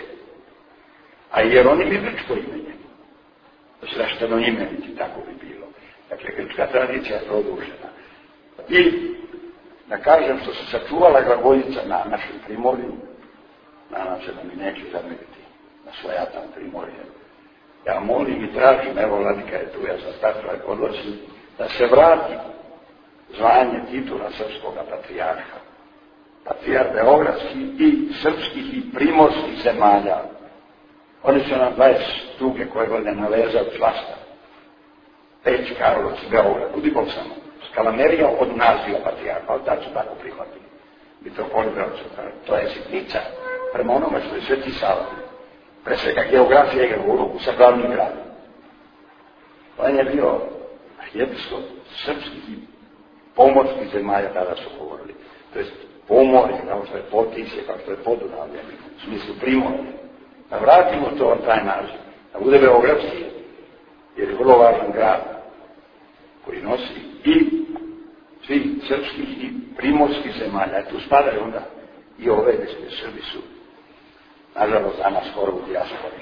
A Jeronim je grčko imenje. Zrašteno imeniti, tako bi bilo. Dakle, grčka tradicija je produžena. I, da kažem, što se sačuvala glagoljica na našem primorju, nadam se da mi neće zameriti na svojatan primorje. Ja molim i tražim, evo Vladika je tu, ja sam tako odločim, da se vrati zvanje titula srpskoga patrijarha. Patrijar beogradski i srpskih i primorskih zemalja. Oni su nam dvadeset druge koje godine navezali svašta. Peć, Karlovac, Beograd, budi Bog samo. Skalamerija od naziva patrijarha, ali tad su tako prihvatili. Mitropolit Beogradska, to je sitnica prema onome što je Sveti Sava. Pre svega geografija igra ulogu sa glavnim gradom. On je bio arhijepiskop srpskih i pomorskih zemalja, tada su govorili. To je pomorje, kao što je Potisje, kao što je Podunavlje, u smislu primorje. Da vratimo to taj naziv, da bude beogradski, jer je vrlo važan grad koji nosi i svi srpskih i primorskih zemalja. E tu spadaju onda i ove gdje Srbi su, nažalost, danas skoro u dijaspori.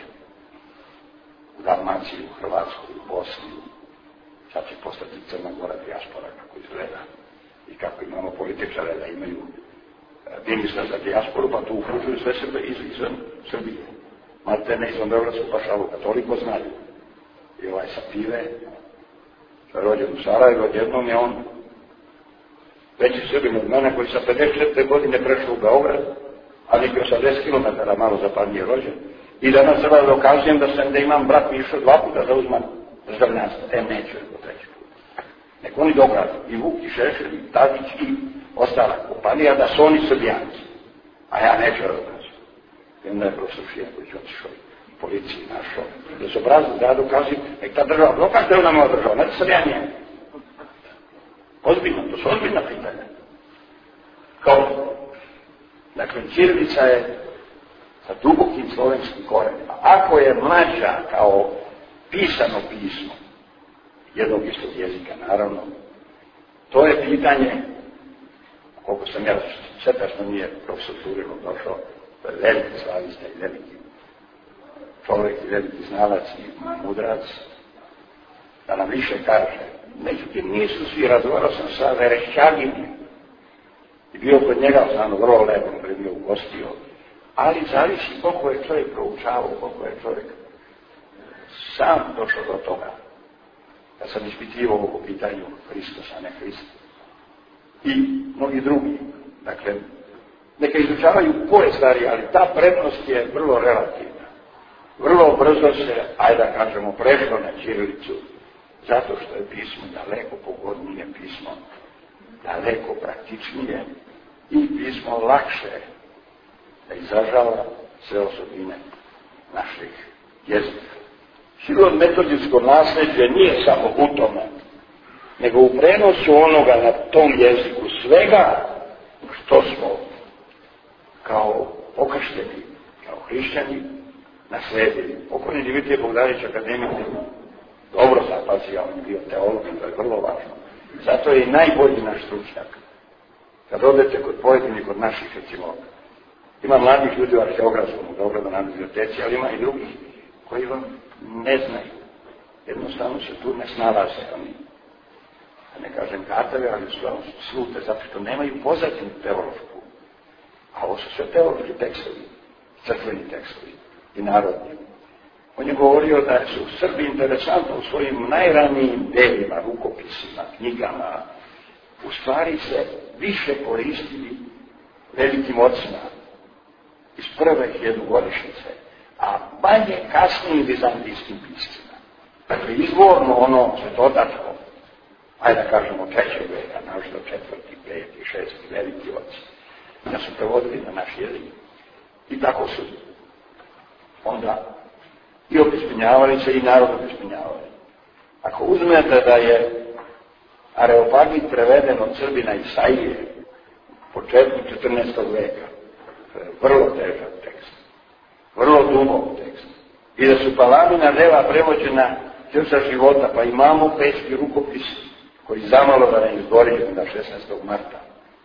U Dalmaciji, u Hrvatskoj, u Bosni. Sad će postati Crna Gora dijaspora kako izgleda. I kako imamo političare da imaju ministra za dijasporu, pa tu ukružuju sve Srbe iz, izvan Srbije. Malte ne izvan Beogradsku pašaluka, toliko znaju. I ovaj sa Pive, što je rođen u Sarajevo, odjednom je on veći Srbin od mene koji sa pedeset četiri godine prešao u Beograd, a neki osamdeset kilometara malo zapadnije rođen. I danas sada dokazujem da sam da imam brat mi išao dva puta da uzman državljanstvo. E, neću je to treći put. Nek oni dograđu, i Vuk, i Šešelj, i Tadić, i ostala kompanija, da su oni Srbijanci. A ja neću da dokazujem. I onda je profesor Šijaković otišao u policiji našao. Da se obrazili da dokazi, nek ta država blokać da je ona moja država, ne da sam ja njen. Ozbiljno, to su ozbiljna pitanja. Kao, dakle, ćirilica je sa dubokim slovenskim korenima. Ako je mlađa kao pisano pismo jednog istog jezika, naravno, to je pitanje, koliko sam ja sveta što nije profesor Turinov došao, to je veliki slavista i veliki čovjek i veliki znalac i mudrac, da nam više kaže. Međutim, nisu svi, razgovarao sam sa Verešćaginim i bio kod njega, znano, vrlo lepo je bio ugostio, ali zavisi koliko je čovjek proučavao, koliko je čovjek sam došao do toga. Ja sam ispitivao ovo pitanju Hristosa, ne Hrista. I mnogi drugi. Dakle, neka izučavaju koje stvari, ali ta prednost je vrlo relativna. Vrlo brzo se, ajde da kažemo, prešlo na ćirilicu, zato što je pismo daleko pogodnije pismo, daleko praktičnije i pismo lakše da izražava sve osobine naših jezika. Sigurno metodijsko nasljeđe nije samo u tome, nego u prenosu onoga na tom jeziku svega što smo kao okršteni, kao hrišćani, nasledili. Pokojni Dimitrije Bogdanović akademik dobro zapazio, on je bio teolog, to je vrlo važno. Zato je i najbolji naš stručnjak. Kad odete kod pojedinih, kod naših, recimo, ima mladih ljudi u arheografskom, u Beogradnoj biblioteci, ali ima i drugih koji vam ne znaju. Jednostavno se tu ne snalaze oni. Da ne kažem katave, ali su slute, zato što nemaju pozadinu teološku. A ovo su sve teološki tekstovi, crkveni tekstovi i narodni. On je govorio da su Srbi interesantno u svojim najranijim delima, rukopisima, knjigama, u stvari se više koristili velikim ocima iz prve hiljadugodišnjice, a manje kasnijim vizantijskim piscima. Dakle, izvorno ono svetotačko, ajde da kažemo trećeg veka, našto četvrti, peti, šesti, veliki oci, da su prevodili na naš jezik. I tako su onda i opismenjavali se i narod opismenjavali. Ako uzmete da je Areopagit preveden od Srbina Isaije početku četrnaestog veka, to je vrlo težak tekst, vrlo dubok tekst, i da su Palamina dela prevođena Ćrsa života, pa imamo peški rukopis koji zamalo da ne izgori na šesnaestog marta.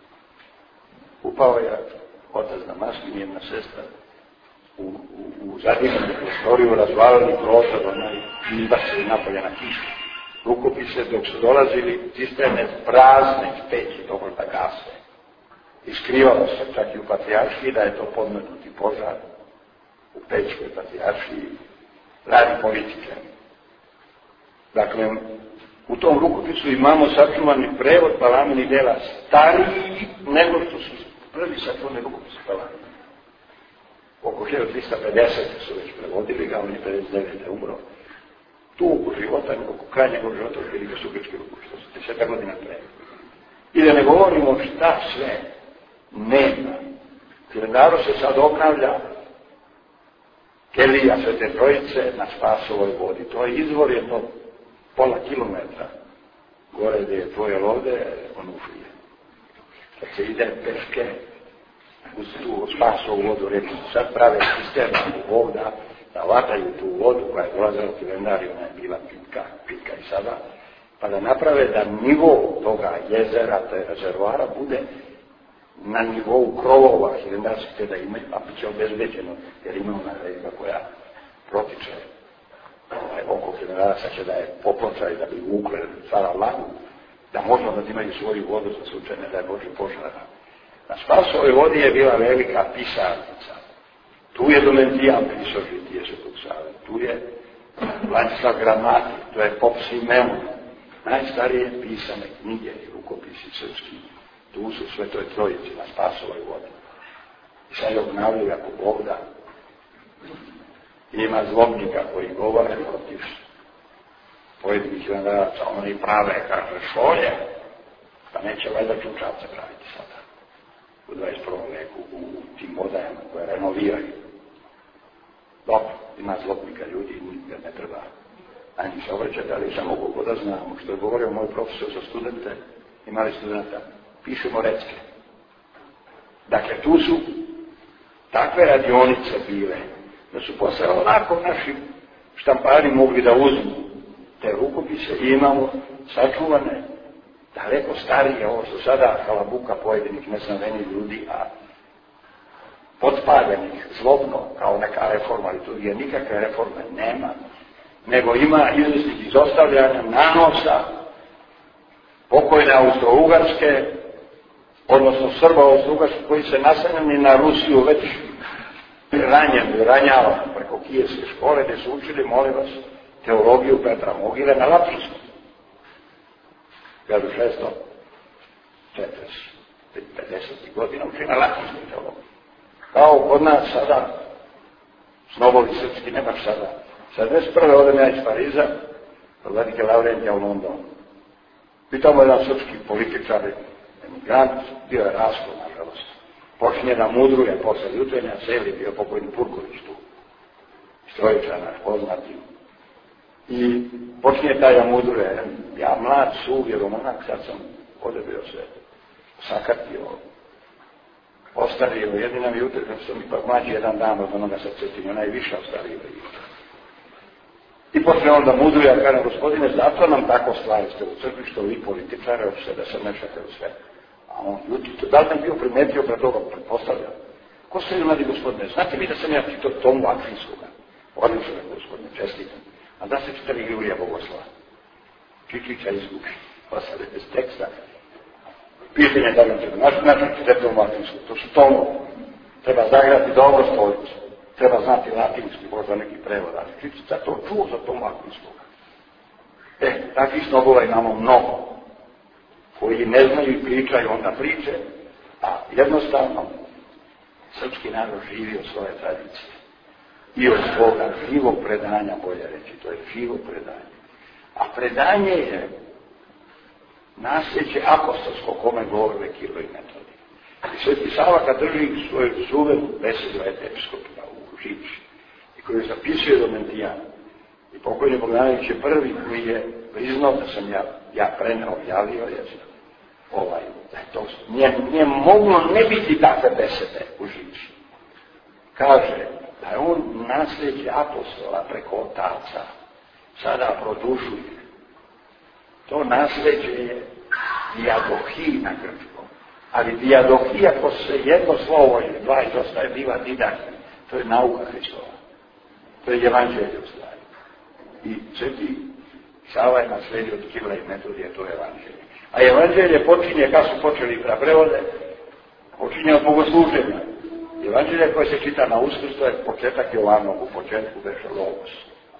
Upao je otac Damaski, njena sestra, u, u, u zadimenu prostoriju, razvalili prostor, onaj izbacili napolje na kišu. Rukopise dok su dolazili cisterne prazne peći, dobro da gase. I skrivalo se čak i u patrijaršiji da je to podmetnuti požar u Pećkoj patrijaršiji radi politike. Dakle, u tom rukopisu imamo sačuvani prevod Palaminih dela stariji nego što su prvi sačuvani rukopis Palamina. Oko hiljadu trista pedeset su već prevodili ga, on je pedeset devete umro. Tu oko života, oko kraja njegovog života bili ga subički rukopis, to su deseta godina pre. I da ne govorimo šta sve nema. Hilandaro se sad obnavlja, Kelija Svete Trojice na Spasovoj vodi. To je izvor jednog pola kilometra gore gdje je tvoje lode, on uflije. Kad se ide peške uz tu Spasovu vodu, reći sad prave cisterna u voda, da vataju tu vodu koja je dolazila u Hilandariju, ona je bila pitka, pitka i sada, pa da naprave da nivo toga jezera, te rezervoara, bude na nivou krovova hilandarske, da imaju, a bit će obezbeđeno, jer ima ona reka koja protiče ovaj, oko Hilandara, sad će da je popločaj da bi vukle svala lagu, da možemo da imaju svoju vodu za slučajne, da je Boži požara. Na Spasovoj vodi je bila velika pisarnica. Tu je Domentijan pisao žitije Svetog Save, tu je Vladislav Gramati, to je Pop Simeon, najstarije pisane knjige i rukopisi srpski. Tu su Svetoj Trojici na Spasovoj vodi. I sad je obnavljaju ako Bog da. Ima zlobnika koji govore protiv pojedinih hilandaraca, oni prave, kaže, šolje, pa neće valjda čučavce praviti sada. U dvadeset prvom veku u tim odajama koje renoviraju. Dobro, ima zlobnika ljudi i nikad ne treba ani se obraćati, ali samo koliko da znamo, što je govorio moj profesor za studente, imali studenta, pišemo recke. Dakle, tu su takve radionice bile, da su posle onako naši štampari mogli da uzmu te rukopise i imamo sačuvane, daleko starije, ovo što sada halabuka pojedinih neznavenih ljudi, a potpaljenih zlobno kao neka reforma liturgije, nikakve reforme nema, nego ima izvjesnih izostavljanja nanosa pokojne Austro-Ugarske, odnosno Srba Austro-Ugarske koji se nasanjeni na Rusiju već ranjen, ranjava preko Kijevske škole gdje su učili, molim vas, teologiju Petra Mogile na latinskom. hiljadu šesto pedeset godina uči na latinskom teologiju. Kao kod nas sada, snobovi srpski, ne baš sada. sedamdeset prve odem ja iz Pariza, od vladike Laurentija u Londonu. Pitamo jedan srpski političar, emigrant, bio je Rasko, nažalost. Počinje da mudruje posle jutenja, seli bio pokojni Purković tu. Strojičar naš poznati. I počinje taj da mudruje. Ja mlad, suv, jeromonak, sad sam odebio se, sakatio, ostario, jedina mi jutro, sam ipak mlađi jedan dan od onoga sa Cetinju, najviše ostario. I počne on da mudruje, ja kažem, gospodine, zato nam tako stvari ste u crkvi, što vi političari, hoćete da se mešate u sve. A on ljuti, da li sam bio primetio pred toga, pretpostavljam. Ko ste mladi gospodine, znate vi da sam ja čitao tomu Akvinskoga? Odlično, gospodine, čestitam. A da se čitali Jurija Bogoslava? Čičića izgubi, osade bez teksta. Pitanje da nam treba, naš način čitati tomu Akvinskoga, to su tomu. Treba zagrati dobro stolicu. Treba znati latinski, možda neki prevod, ali Čičica to čuo za tomu Akvinskoga. E, takvih snobova imamo mnogo, koji ne znaju i pričaju onda priče, a jednostavno srpski narod živi od svoje tradicije i od svoga živog predanja, bolje reći, to je živo predanje. A predanje je nasljeđe apostolsko, kome govore Kirilo i Metodij. I Sveti Sava kad drži svoju suvenu besedu episkopima u Žiči i koju zapisuje Domentijana, i pokojni Bogdanović je prvi koji je priznao da sam ja, ja preneo, javio, jer ovaj, da je to, nije, nije moglo ne biti takve besede u Žiči. Kaže da je on nasljeđe apostola preko otaca sada produžuje. To nasljeđe je diadohij na grčkom. Ali diadohij, ako se jedno slovo ili dva izostaje, biva didakija. To je nauka Hristova. To je evanđelje u stvari. I Sveti Sava je nasledio od Kirila i Metodija, to je evanđelje. A evanđelje počinje, kad su počeli prevode, počinje od bogosluženja. Evanđelje koje se čita na Uskrs, to je početak Jovanov, u početku beše Logos.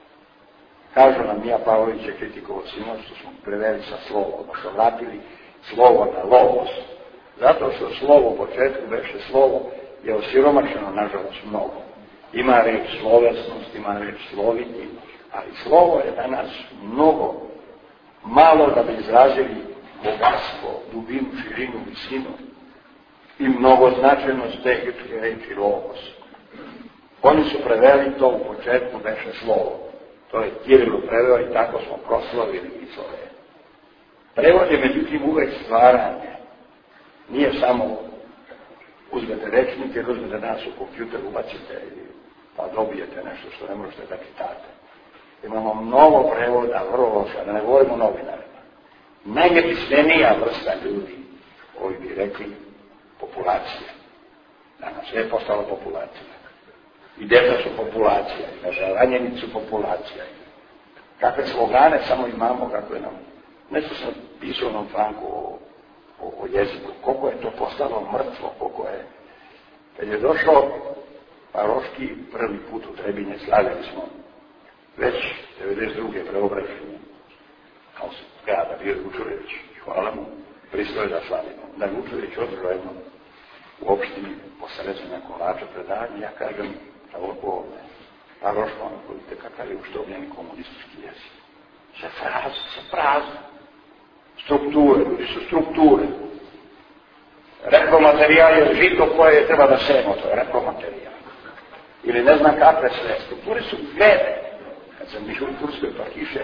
Kažu nam Mija Pavlović je kritikovo sinoć, što smo preveli sa slovo, odnosno vratili slovo na Logos. Zato što slovo u početku beše slovo je osiromašeno, nažalost, mnogo. Ima reč slovesnost, ima reč sloviti, ali slovo je danas mnogo malo da bi izrazili bogatstvo, dubinu, širinu, visinu i mnogoznačajnost te grčke reči Logos. Oni su preveli to u početku beše slovo. To je Kirilo preveo i tako smo proslavili izove. Prevod je međutim uvek stvaranje. Nije samo uzmete rečnike, uzmete danas u kompjuter, ubacite pa dobijete nešto što ne možete da čitate. Imamo mnogo prevoda, vrlo loša, da ne govorimo novinarima. Najnepismenija vrsta ljudi, koji bi rekli populacija. Danas sve je postala populacija. I djeca su populacija, i naša ranjenici su populacija. Kakve slogane samo imamo, kako je nam, nešto sam pisao nam Franku o, o, o jeziku, koliko je to postalo mrtvo, koliko je. Kad je došao Paroški prvi put u Trebinje, slavili smo već devedeset druge preobraženje, kao grada bio je Vučurević, hvala mu, pristoje da slavimo. Da je Vučurević održao jednom u opštini posređenja kolača predanje, ja kažem, da ovo Paroško, ono vidite kakav je uštobljeni komunistički jezik. Sve fraze, sve prazne. Strukture, ljudi su strukture. Repromaterijal je žito koje treba da sejemo, to je repromaterijal. ili ne znam kakve sve. Strukture su vede. Kad sam bio u Turskoj pa piše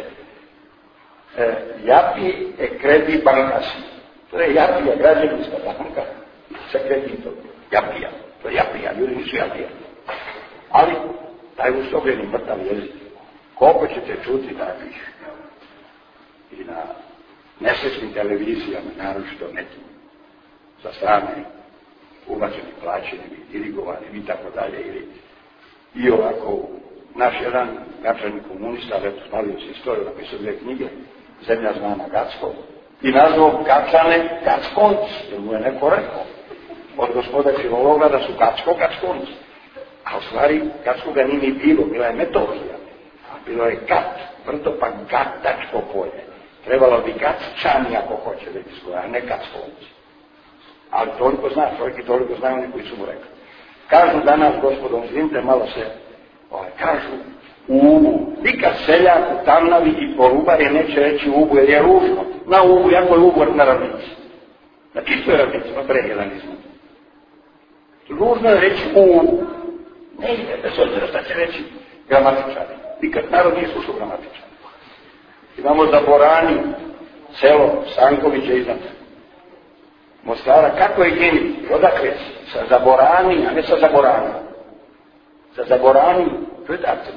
e, japi e kredi bankasi. To je japija, građevinska banka sa kreditom. Japija. To je japija, ljudi nisu japija. Ali, taj usobljeni mrtav jezik, koliko ćete čuti takvih i na nesrećnim televizijama, naročito nekim, sa strane ubačenim, plaćenim i dirigovanim i tako dalje, ili i ovako, naš jedan načelnik komunista, leto spalio se istoriju, napisao dve knjige, Zemlja znana Gacko, i nazvao Gačane Gackonci, jer mu je neko rekao od gospoda filologa da su Gacko Gackonci. A u stvari Gacko ga nije ni bilo, bila je Metohija, a bilo je Gat, vrto pa Gatačko polje. Trebalo bi Gacčani ako hoće da izgleda, a ne Gackonci. Ali toliko zna čovjek i toliko znaju oni koji su mu rekli. Kažu danas, gospodom, izvinite, malo se, ovaj, kažu u Ubu. Nikad seljak u Tamnavi i Porubare neće reći u Ubu, jer je ružno. Na Ubu, jako je Ubu na ravnici. Na čistoj ravnici, na pregedanizmu. Ružno je reći u Ubu. Ne ide, bez obzira šta će reći gramatičari. Nikad narod nije slušao gramatičari. Imamo Zaborani, selo Stankovića iznad Mostara. Kako je genij? Odakle si? Sa Zaborani, a ne sa Zaborani. Sa Zaborani, to je Darceva.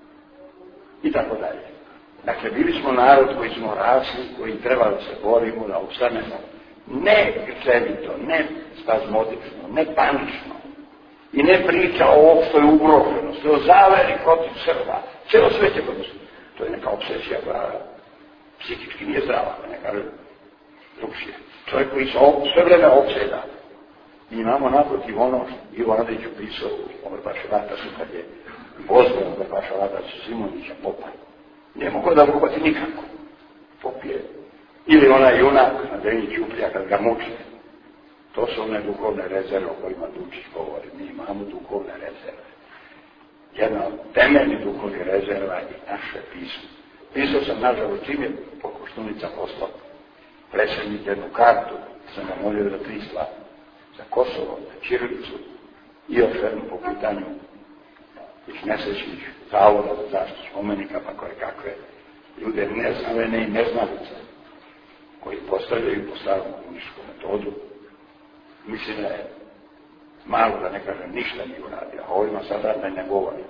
I tako dalje. Dakle, bili smo narod koji smo rasli, koji treba da se borimo, da ustanemo. Ne grčevito, ne spazmodično, ne panično. I ne priča o opštoj ugroženosti, o zaveri protiv Srba. Celo svet je protiv. To je neka obsesija koja psihički nije zdrava, da ne kažem drugšije. Čovjek koji se sve vreme opseda. I imamo naprotiv ono što Ivo Andrić upisao u ove baš Ratasu kad je pozvao ove baš Ratasu Simonića popa. Nije mogo da uhvati nikako. Popije. Ili onaj junak na Deni Ćuplja kad ga muči. To su one duhovne rezerve o kojima Dučić govori. Mi imamo duhovne rezerve. Jedna od temeljnih duhovnih rezerva je naše pismo. Pisao sam, nažalost, čim je Koštunica poslao predsjednik jednu kartu, sam ga molio za tri stvari. Za Kosovo, za Ćirilicu i još jednu po pitanju tih nesrećnih zavoda za zaštitu spomenika, pa koje kakve ljude neznavene i neznalice koji postavljaju po starom komunističku metodu. Mislim da je malo, da ne kažem, ništa nije uradio, a ovima sada da ne govorim.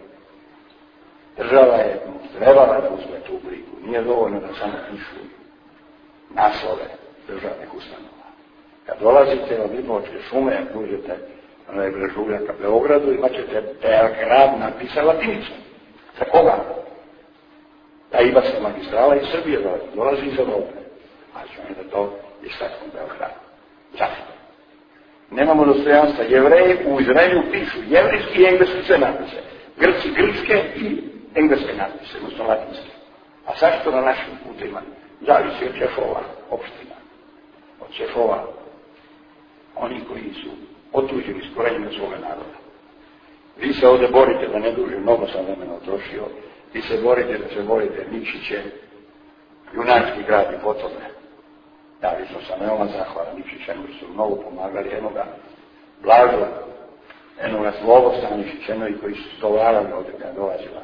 Država je trebala da uzme tu brigu. Nije dovoljno da samo pišu naslove državnih ustanova. Kad dolazite od Lipovačke šume, ako uđete na Brežulja ka Beogradu, imat ćete Beograd napisa latinicom. Za koga? Ta Ibarska magistrala iz Srbije dolazi, dolazi iz Evrope. A ćemo da to je svetkom Beogradu. Zašto? Nemamo dostojanstva. Jevreji u Izraelju pišu jevrijski i engleski sve napise. Grci grčke i engleske natpise, odnosno latinske. A zašto na našim putima? Zavisi od šefova opština, od šefova oni koji su otuđeni s korenjima svoga naroda. Vi se ovdje borite, da ne dužim, mnogo sam vremena otrošio, vi se borite da se borite Nikšiće, junački grad i potome. Ja, lično sam veoma zahvalan Nikšićenu, su mnogo pomagali, jednoga Blaža, jednoga Slobosta Nikšićenovi koji su stovarali ovdje kada je dolazila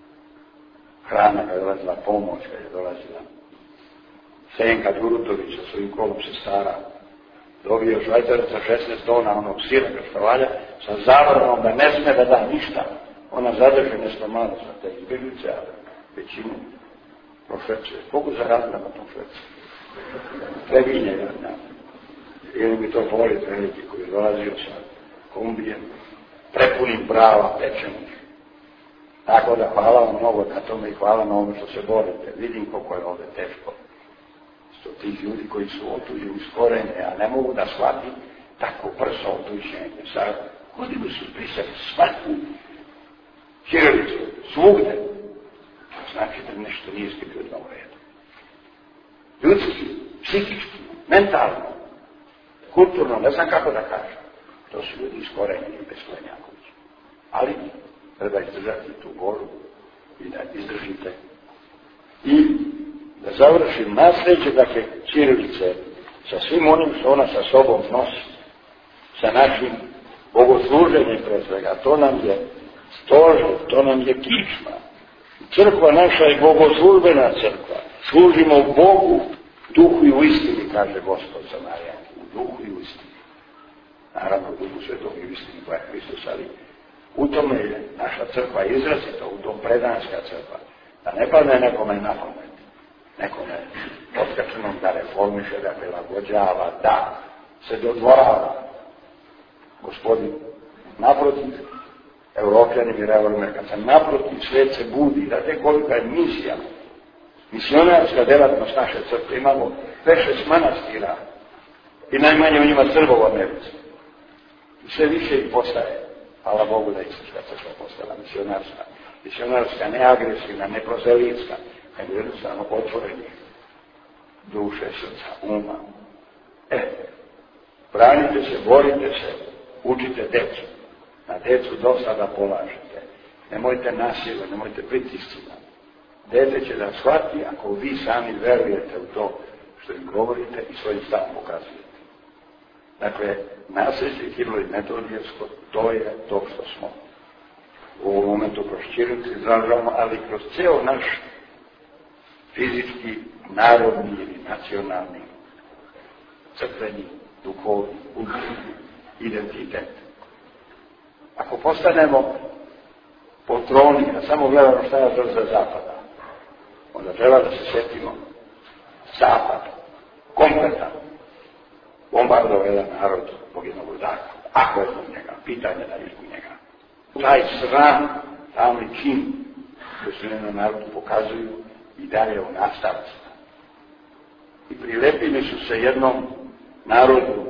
hrana, kada je dolazila pomoć, kada je dolazila Senka Durutović sa svojim kolom sestara, dobio švajcarac sa šesnaest tona onog sira krštavalja sa zabranom da ne sme da da ništa. Ona zadrže nešto malo sa te izbjeglice, ali većinu prošvećuje. Koliko zaradila na tom švecu? Trebinje jedna. Ili mi to Boris veliki koji je dolazio sa kombijem, prepunim prava, pečenih. Tako da hvala vam mnogo na tome i hvala na ono što se borite. Vidim koliko je ovdje teško. Sto tih ljudi koji su otuđeni s korenje, a ne mogu da shvati tako brzo otuđenje. Sad, godinu su pisali svaku ćirilicu, svugde. To znači da nešto nije skipio u redu. Ljudski, psihički, mentalno, kulturno, ne znam kako da kažem. To su ljudi iskorenjeni bez Klenjakovića. Ali treba izdržati tu boru i da izdržite. I da završim nasljeđe, dakle, ćirilice sa svim onim što ona sa sobom nosi, sa našim bogosluženjem pre svega. To nam je stožer, to nam je kičma. Crkva naša je bogoslužbena crkva. Služimo Bogu, duhu i u istini, kaže Gospod Samaria. U duhu i u istini. Naravno, u duhu svetog i u istini koja je Hristos, ali u tome je naša crkva izrazita, u tom predanska crkva. Da ne padne nekome na pamet, nekome otkačenom da reformiše, da prilagođava, da se dodvorava. Gospodin, naprotiv, Evropljani mi reforme, kad se naprotiv svet se budi, da te kolika je misija, misionarska delatnost naše crkve, imamo šest manastira i najmanje u njima Srbova Americi. I sve više ih postaje. Hvala Bogu da je Srpska crkva postala misionarska. Misionarska, ne agresivna, ne prozelitska, nego jednostavno otvorenih duše, srca, uma. E, branite se, borite se, učite decu. Na decu dosta da polažete. Nemojte nasilno, nemojte pritiscima. Dete će da shvati ako vi sami verujete u to što im govorite i svojim stavom pokazujete. Dakle, nasljeđe Kirilo i Metodijevsko, to je to što smo u ovom momentu kroz ćirilicu izražavamo, ali kroz ceo naš fizički, narodni ili nacionalni, crkveni, duhovni, kulturni identitet. Ako postanemo poltroni, a samo gledamo šta je za zapada, onda treba da se sjetimo zapad, kompletan, bombardovao jedan narod zbog jednog udaka. Ako je zbog njega, pitanje da je zbog njega. Taj sram, tamni čin, koji su jednom narodu pokazuju i dalje u nastavcima. I prilepili su se jednom narodu,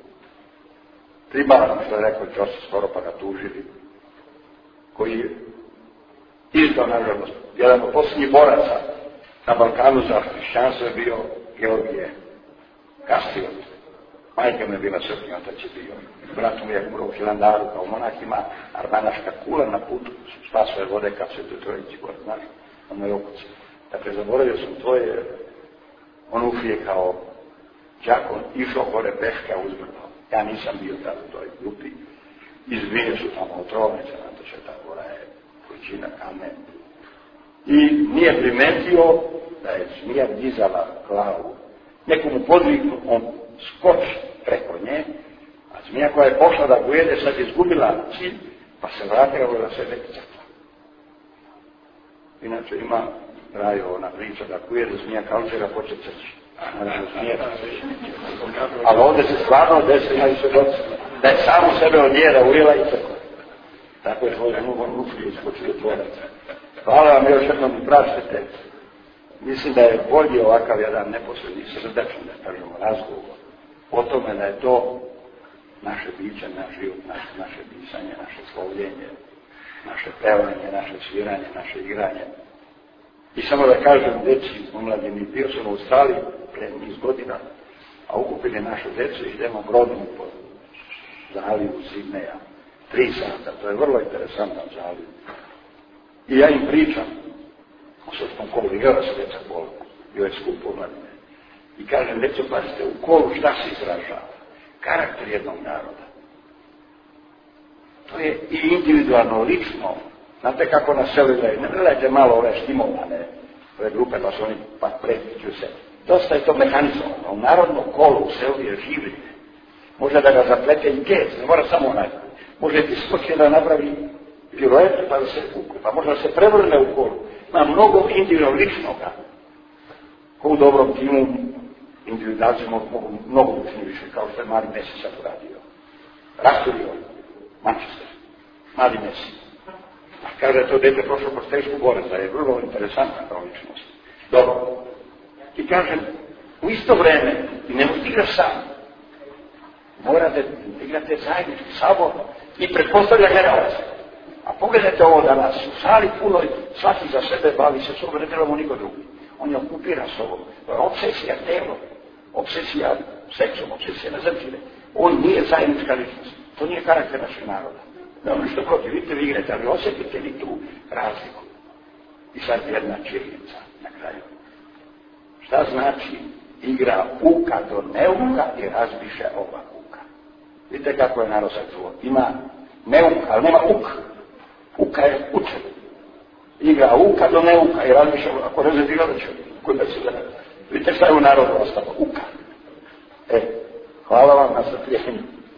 tribalno, što je rekao Ćosi skoro pa ga tužili, koji je izdao, nažalost, jedan od posljednjih boraca na Balkanu za hrišćanstvo je bio Georgije Kastiot. Majka mu je bila srpnja, otac je bio. Brat mu je umro u Hilandaru kao monah, ima armanaška kula na putu, spasuje vode kad se do Trojici gore, znaš, ono je okuci. Dakle, zaboravio sam tvoje, on ufije kao đakon, išao gore peška uzbrdo. Ja nisam bio tada u toj grupi. Izbije su tamo otrovnice, znate što ta gora je količina kamen. I nije primetio da je zmija dizala glavu. Nekomu podviknu, on skoči preko nje, a zmija koja je pošla da go jede, sad je izgubila cilj, pa se vratila da se već crkla. Inače ima Rajo ona priča da ko jede zmija kalčera poče crći. Ali ovdje se stvarno desila i svedoci da je samu sebe od njera ujela i crkla. Tako je svoj mnogo ručki iskočio tvorac. Hvala vam još jednom i praštite. Mislim da je bolje ovakav jedan neposredni srdečan, da stavimo razgovor o tome da je to naše biće, naš život, naše, naše pisanje, naše slovljenje, naše pevanje, naše sviranje, naše igranje. I samo da kažem deci, omladini, bio sam u Australiji pre niz godina, a ukupili našu decu i idemo brodom po zalivu Sidneja. Tri sata, to je vrlo interesantan zaliv. I ja im pričam o srpskom kolu, igrala se deca kolu, bio je skup omladine. I kažem, deco, pazite, u kolu šta se izražava? Karakter jednog naroda. To je i individualno, lično. Znate kako nas seli gledaju? Ne gledajte malo ove štimovane, ove grupe, pa su oni pa pretiču se. Dosta je to mehanizovano. U narodnom kolu u selu je življenje. Može da ga zaplete i gec, ne mora samo onaj. Može ti skoči da napravi piruetu pa da se ukre, pa može da se prevrne u kolu. Ima mnogo individualno ličnoga. Ko u dobrom timu individualci mogu mnogo učini više, kao što je Mali Messi sad uradio. Rasturio Manchester. Mali Messi. A kaže to dete prošlo kroz tešku bolest, da je vrlo interesantna kao ličnost. Dobro. I kažem, u isto vreme, i ne možete igraš sam. Morate igrate zajednički, saborno. I pretpostavlja gledalac. A pogledajte ovo danas, u sali punoj, svaki za sebe bavi se sobom, ne trebamo niko drugi. On je okupira sobom. To je obsesija telom, obsesija seksom, obsesija nezemčine. On nije zajednička ličnost. To nije karakter našeg naroda. Ne ono što protiv, vidite vi igrate, ali osjetite li tu razliku? I sad jedna čirilica na kraju. Šta znači igra uka do neuka i razbiše oba uka? Vidite kako je narod sačuo. Ima neuk, ali nema uk. Uka je učen. Igra uka do ne uka i razmišljamo, ako ne zadira da će kuda se da. Vidite šta je u narodu ostalo, uka. E, hvala vam na strpljenju.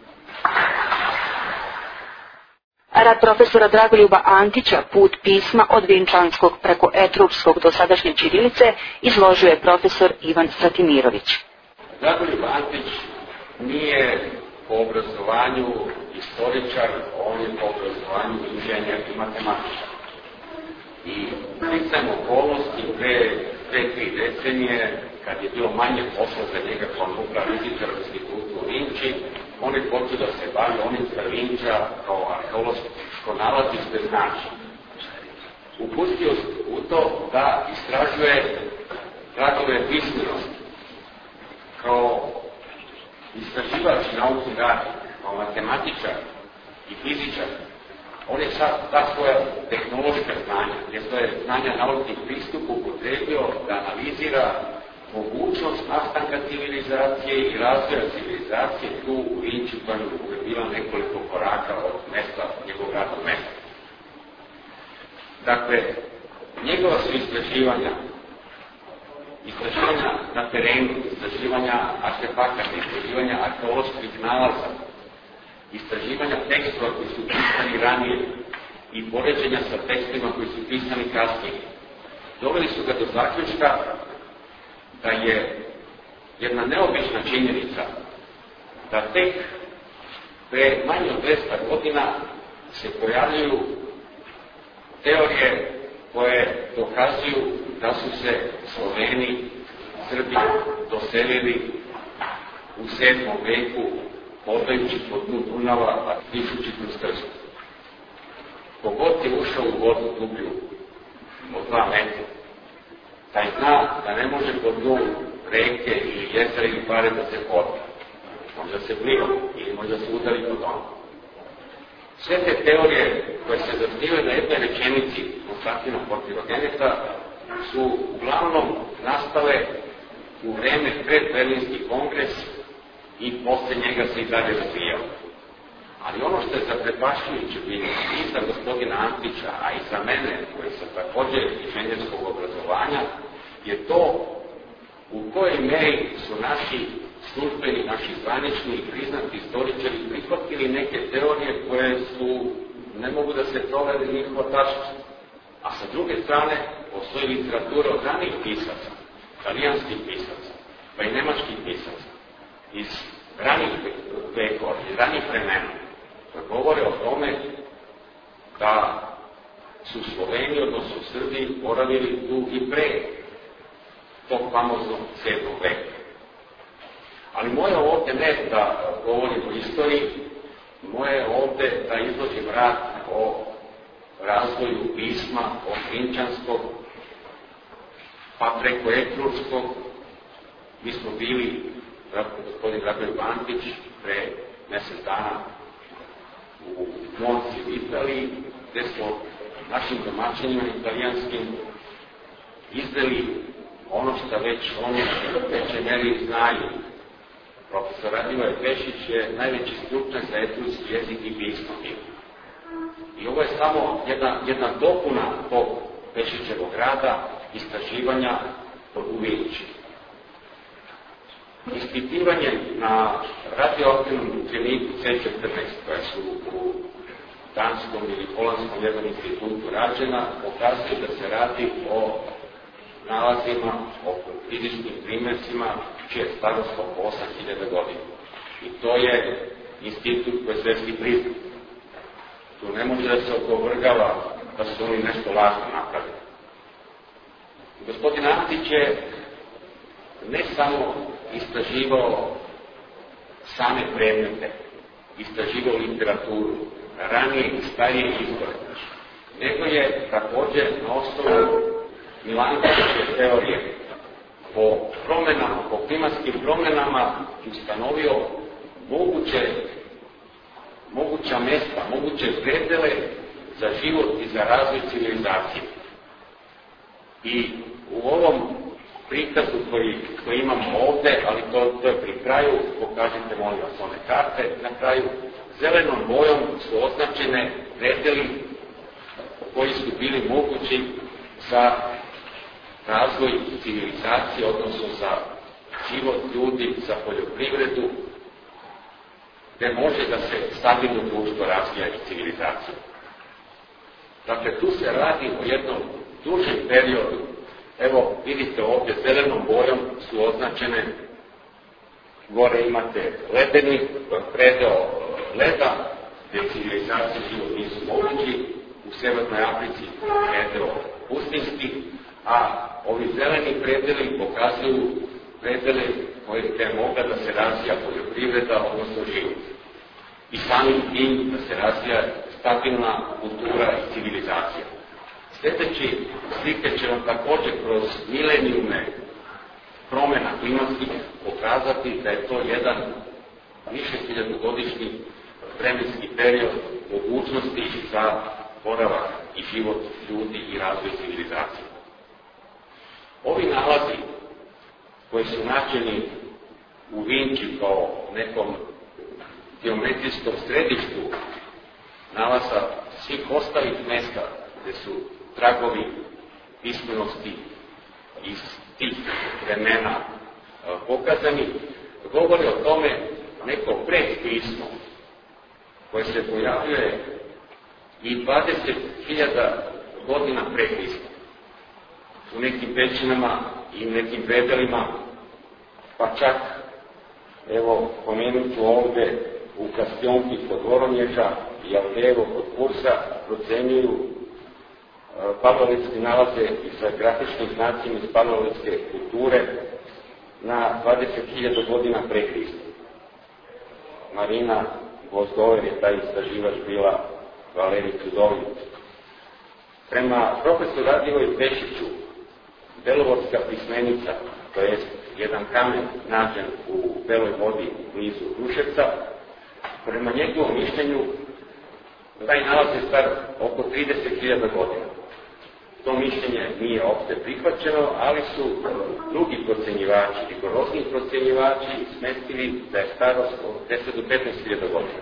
Rad profesora Dragoljuba Antića, Put pisma od Vinčanskog preko Etrupskog do sadašnje ćirilice, izložio je profesor Ivan Stratimirović. Dragoljub Antić nije po obrazovanju istoričar, on je po obrazovanju inženjer i matematičar. I sticajem okolnosti pre dve, tri decenije, kad je bilo manje posla za njega kao nuklarizičar u institutu u Vinči, on je počeo da se bavi onim što Vinča kao arheološko nalazište znači. Upustio u to da istražuje tragove pismenosti. Kao istraživač naučnih rada, kao matematičar i fizičar, on je sad ta svoja tehnološka znanja, gdje svoje znanja naučnih pristupa upotrebio da analizira mogućnost nastanka civilizacije i razvoja civilizacije tu u Vinči, koja je bila nekoliko koraka od mesta, njegovog radnog mesta. Dakle, njegova su istraživanja, istraživanja na terenu, istraživanja artefakata, istraživanja arheoloških nalaza, istraživanja tekstova koji su pisani ranije i poređenja sa tekstima koji su pisani kasnije, doveli su ga do zaključka da je jedna neobična činjenica da tek pre manje od dvesta godina se pojavljuju teorije koje dokazuju da su se Sloveni, Srbi doselili u sedmom veku, podajući pod dnu Dunava, a dišući kroz Krstu. Kogod je ušao u vodu dublju od dva metra, taj zna da ne može pod dnu reke ili jezera ili bare da se pota. Možda se pliva ili možda se udari pod ono. Sve te teorije koje se zasnivaju na jednoj rečenici Konstantina Porfirogeneta su uglavnom nastale u vreme pred Berlinski kongres i posle njega se i dalje razvijao. Ali ono što je zaprepašćujuće bilo i za gospodina Antića, a i za mene, koji sam također inženjerskog obrazovanja, je to u kojoj meri su naši službeni, naši zvanični i priznati istoričari prihvatili neke teorije koje su, ne mogu da se provere njihova tačnost. A sa druge strane, postoji literatura od ranih pisaca, italijanskih pisaca, pa i nemačkih pisaca, iz ranih vekova, iz ranih vremena, koji govore o tome da su Sloveni, odnosno Srbi, boravili tu i pre tog famoznog sedmog veka. Ali moje ovdje ne da govorim o istoriji, moje ovdje da izložim rad o razvoju pisma od Vinčanskog, pa preko Etrurskog. Mi smo bili, gospodin Dragoljub Antić, pre mjesec dana u Monci u Italiji, gde smo našim domaćinima italijanskim izdali ono što već oni u većoj meri znaju. Profesor Radivoje Pešić je najveći stručnjak za etrurski jezik i pismo. I ovo je samo jedna, jedna dopuna tog Pešićevog rada, istraživanja u Vinči. Ispitivanje na radioaktivnom nukleniku C četrnaest, koja su u danskom ili holandskom jednom institutu rađena, pokazuje da se radi o nalazima, o fizičkim primjercima, čije je starost oko osam hiljada godina. I to je institut koji je svjetski priznat. Tu ne može da se opovrgava da su oni nešto lažno napravili. Gospodin Antić je ne samo istraživao same predmete, istraživao literaturu, ranije i starije izvore, nego je također na osnovu Milankovićeve teorije po promjenama, po klimatskim promjenama ustanovio moguće, moguća mesta, moguće predele za život i za razvoj civilizacije. I u ovom prikazu koji, koji imamo ovde, ali to, to je pri kraju, pokažite molim vas one karte, na kraju zelenom bojom su označene predeli koji su bili mogući za razvoj civilizacije, odnosno za život ljudi, za poljoprivredu, gde može da se stabilno društvo razvija i civilizacija. Dakle, tu se radi o jednom dužem periodu. Evo, vidite ovdje, zelenom bojom su označene, gore imate ledeni, predeo leda, gdje civilizacije život nisu mogući, u Severnoj Africi predeo pustinski, a ovi zeleni predeli pokazuju predele koje je mogla da se razvija poljoprivreda, odnosno život. I samim tim da se razvija stabilna kultura i civilizacija. Sljedeći slike će vam također kroz milenijume promjena klimatskih pokazati da je to jedan više hiljadugodišnji vremenski period mogućnosti za boravak i život ljudi i razvoj civilizacije. Ovi nalazi koji su nađeni u Vinči kao nekom geometrijskom središtu nalaza svih ostalih mjesta gdje su tragovi pismenosti iz tih vremena pokazani, govori o tome neko predpismo koje se pojavljuje i dvadeset hiljada godina pre Hrista. U nekim pećinama i nekim predelima, pa čak, evo, pomenut ću ovdje u Kastionki kod Voronježa i Aldevo kod Kursa, procenjuju paleolitski nalaze i sa grafičkim znacima iz paleolitske kulture na dvadeset hiljada godina pre Hrista. Marina Gvozdover je taj istraživač bila, Valerij Čudović. Prema profesoru Radivoju Pešiću, Belovodska pismenica, to je jedan kamen nađen u Beloj vodi blizu Kruševca, prema njegovom mišljenju taj nalaz je star oko trideset hiljada godina. To mišljenje nije opšte prihvaćeno, ali su drugi procenjivači, rigorozni procenjivači, smestili da je starost od deset do petnaest hiljada godina.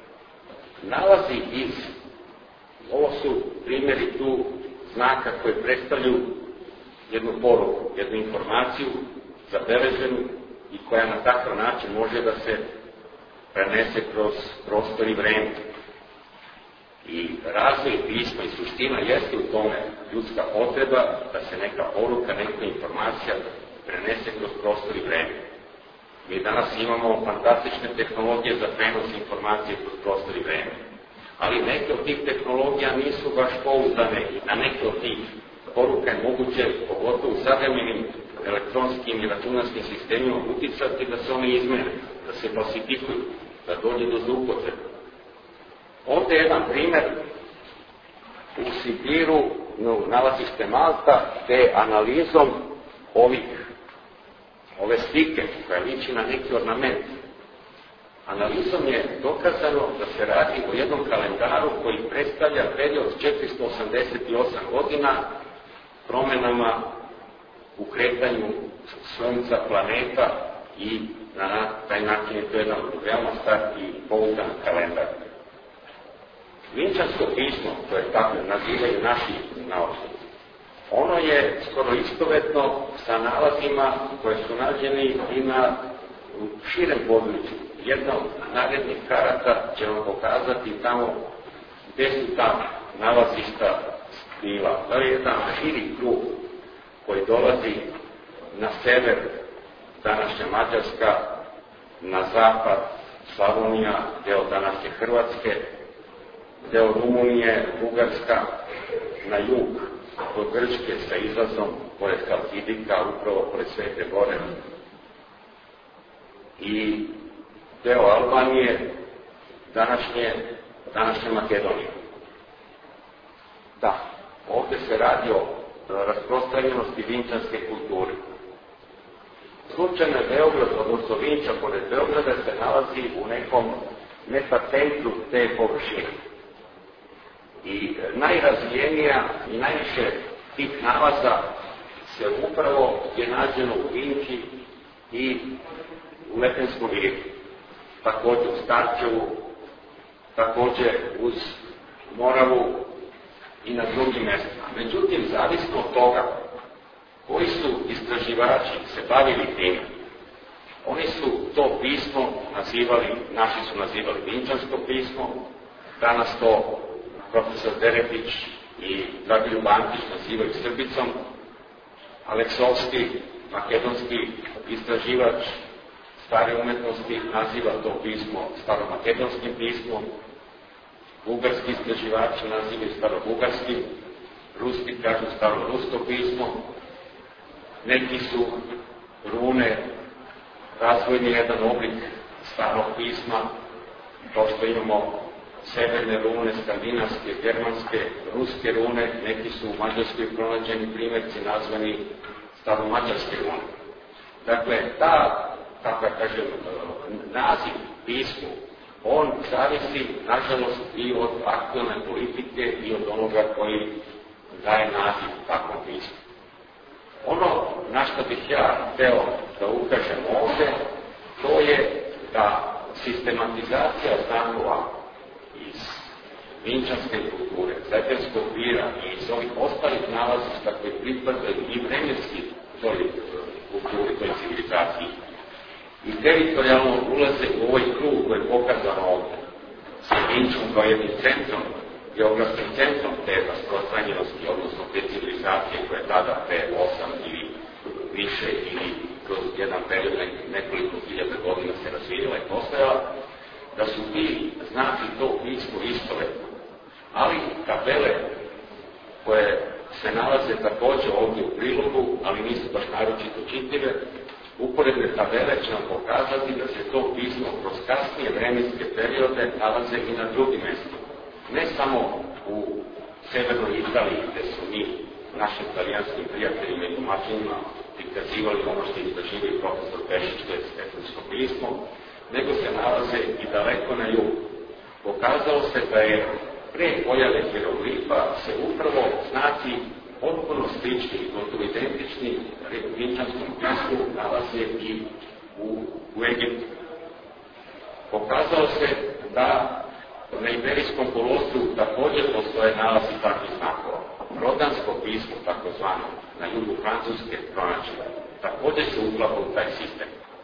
Nalazi iz, ovo su primjeri tu znaka koje predstavljaju jednu poruku, jednu informaciju zabeleženu i koja na takav način može da se prenese kroz prostor i vreme. I razvoj pisma i suština jeste u tome ljudska potreba da se neka poruka, neka informacija prenese kroz prostor i vreme. Mi danas imamo fantastične tehnologije za prenos informacije kroz prostor i vreme. Ali neke od tih tehnologija nisu baš pouzdane i na neke od tih poruka je moguće, pogotovo u savremenim elektronskim i računarskim sistemima, uticati da se one izmene, da se falsifikuju, da dođe do zloupotrebe. Ovdje je jedan primjer u Sibiru, nalazi se Malta, gdje analizom ovih, ove slike, koja liči na neki ornament, analizom je dokazano da se radi o jednom kalendaru koji predstavlja period četiristo osamdeset osam godina promjenama u kretanju Sunca, planeta i na taj način je to jedan veoma star i pouzdan kalendar. Vinčansko pismo, to je tako nazivaju naši naučnici, ono je skoro istovetno sa nalazima koje su nađeni i na širem području. Jedna od narednih karata će vam pokazati tamo gdje su ta nalazišta bila. To je jedan širi krug koji dolazi na sever današnja Mađarska, na zapad Slavonija, deo današnje Hrvatske, deo Rumunije, Bugarska, na jug do Grčke sa izlazom pored Halkidika, upravo pored Svete Gore, i deo Albanije, današnje, današnje Makedonije. Da, ovdje se radi o rasprostranjenosti vinčanske kulture. Slučajno je Beograd, odnosno Vinča pored Beograda, se nalazi u nekom metacentru te površine. I najrazvijenija i najviše tih nalaza se upravo je nađeno u Vinči i u Lepenskom viru. Također u Starčevu, također uz Moravu i na drugim mjestima. Međutim, zavisno od toga koji su istraživači se bavili tim, oni su to pismo nazivali, naši su nazivali Vinčansko pismo, danas to profesor Derepić i Dragoljub Antić nazivaju Srbicom, Aleksovski, makedonski istraživač stare umetnosti, naziva to pismo staromakedonskim pismom, bugarski istraživači nazivaju starobugarskim, ruski kažu starorusko pismo, neki su rune razvojni jedan oblik starog pisma, to što imamo severne rune, skandinavske, germanske, ruske rune, neki su u Mađarskoj pronađeni primjerci nazvani staromađarske rune. Dakle, ta, tako da kažem, naziv pismu, on zavisi, nažalost, i od aktualne politike i od onoga koji daje naziv takvom pismu. Ono na što bih ja hteo da ukažem ovde, to je da sistematizacija znakova iz vinčanske kulture, zetelskog vira i iz ovih ostalih nalazišta koji pripadaju i vremenski toj kulturi, toj civilizaciji i teritorijalno ulaze u ovaj krug koji je pokazan ovde sa Vinčom kao jednim centrom, geografskim centrom te rasprostranjenosti, odnosno te civilizacije koje tada pre osam ili više ili kroz jedan period nekoliko hiljada godina se razvijela i postojala, da su ti znaci to pismo istovetno. Ali tabele koje se nalaze takođe ovdje u prilogu, ali nisu baš naročito čitljive, uporedne tabele će nam pokazati da se to pismo kroz kasnije vremenske periode nalaze i na drugim mjestima. Ne samo u severnoj Italiji, gde su mi našim italijanskim prijateljima i domaćinima prikazivali ono što istraživaju profesor Pešić, to je stefansko pismo, nego se nalaze i daleko na jugu. Pokazalo se da je pre pojave hieroglifa se upravo znaci potpuno slični i gotovo identični vinčanskom pismu nalaze i u, u Egiptu. Pokazalo se da na Iberijskom poluostrvu također postoje nalazi takvih znakova. Rodansko pismo, takozvano, na jugu Francuske pronađeno, također se uklapa u taj sistem.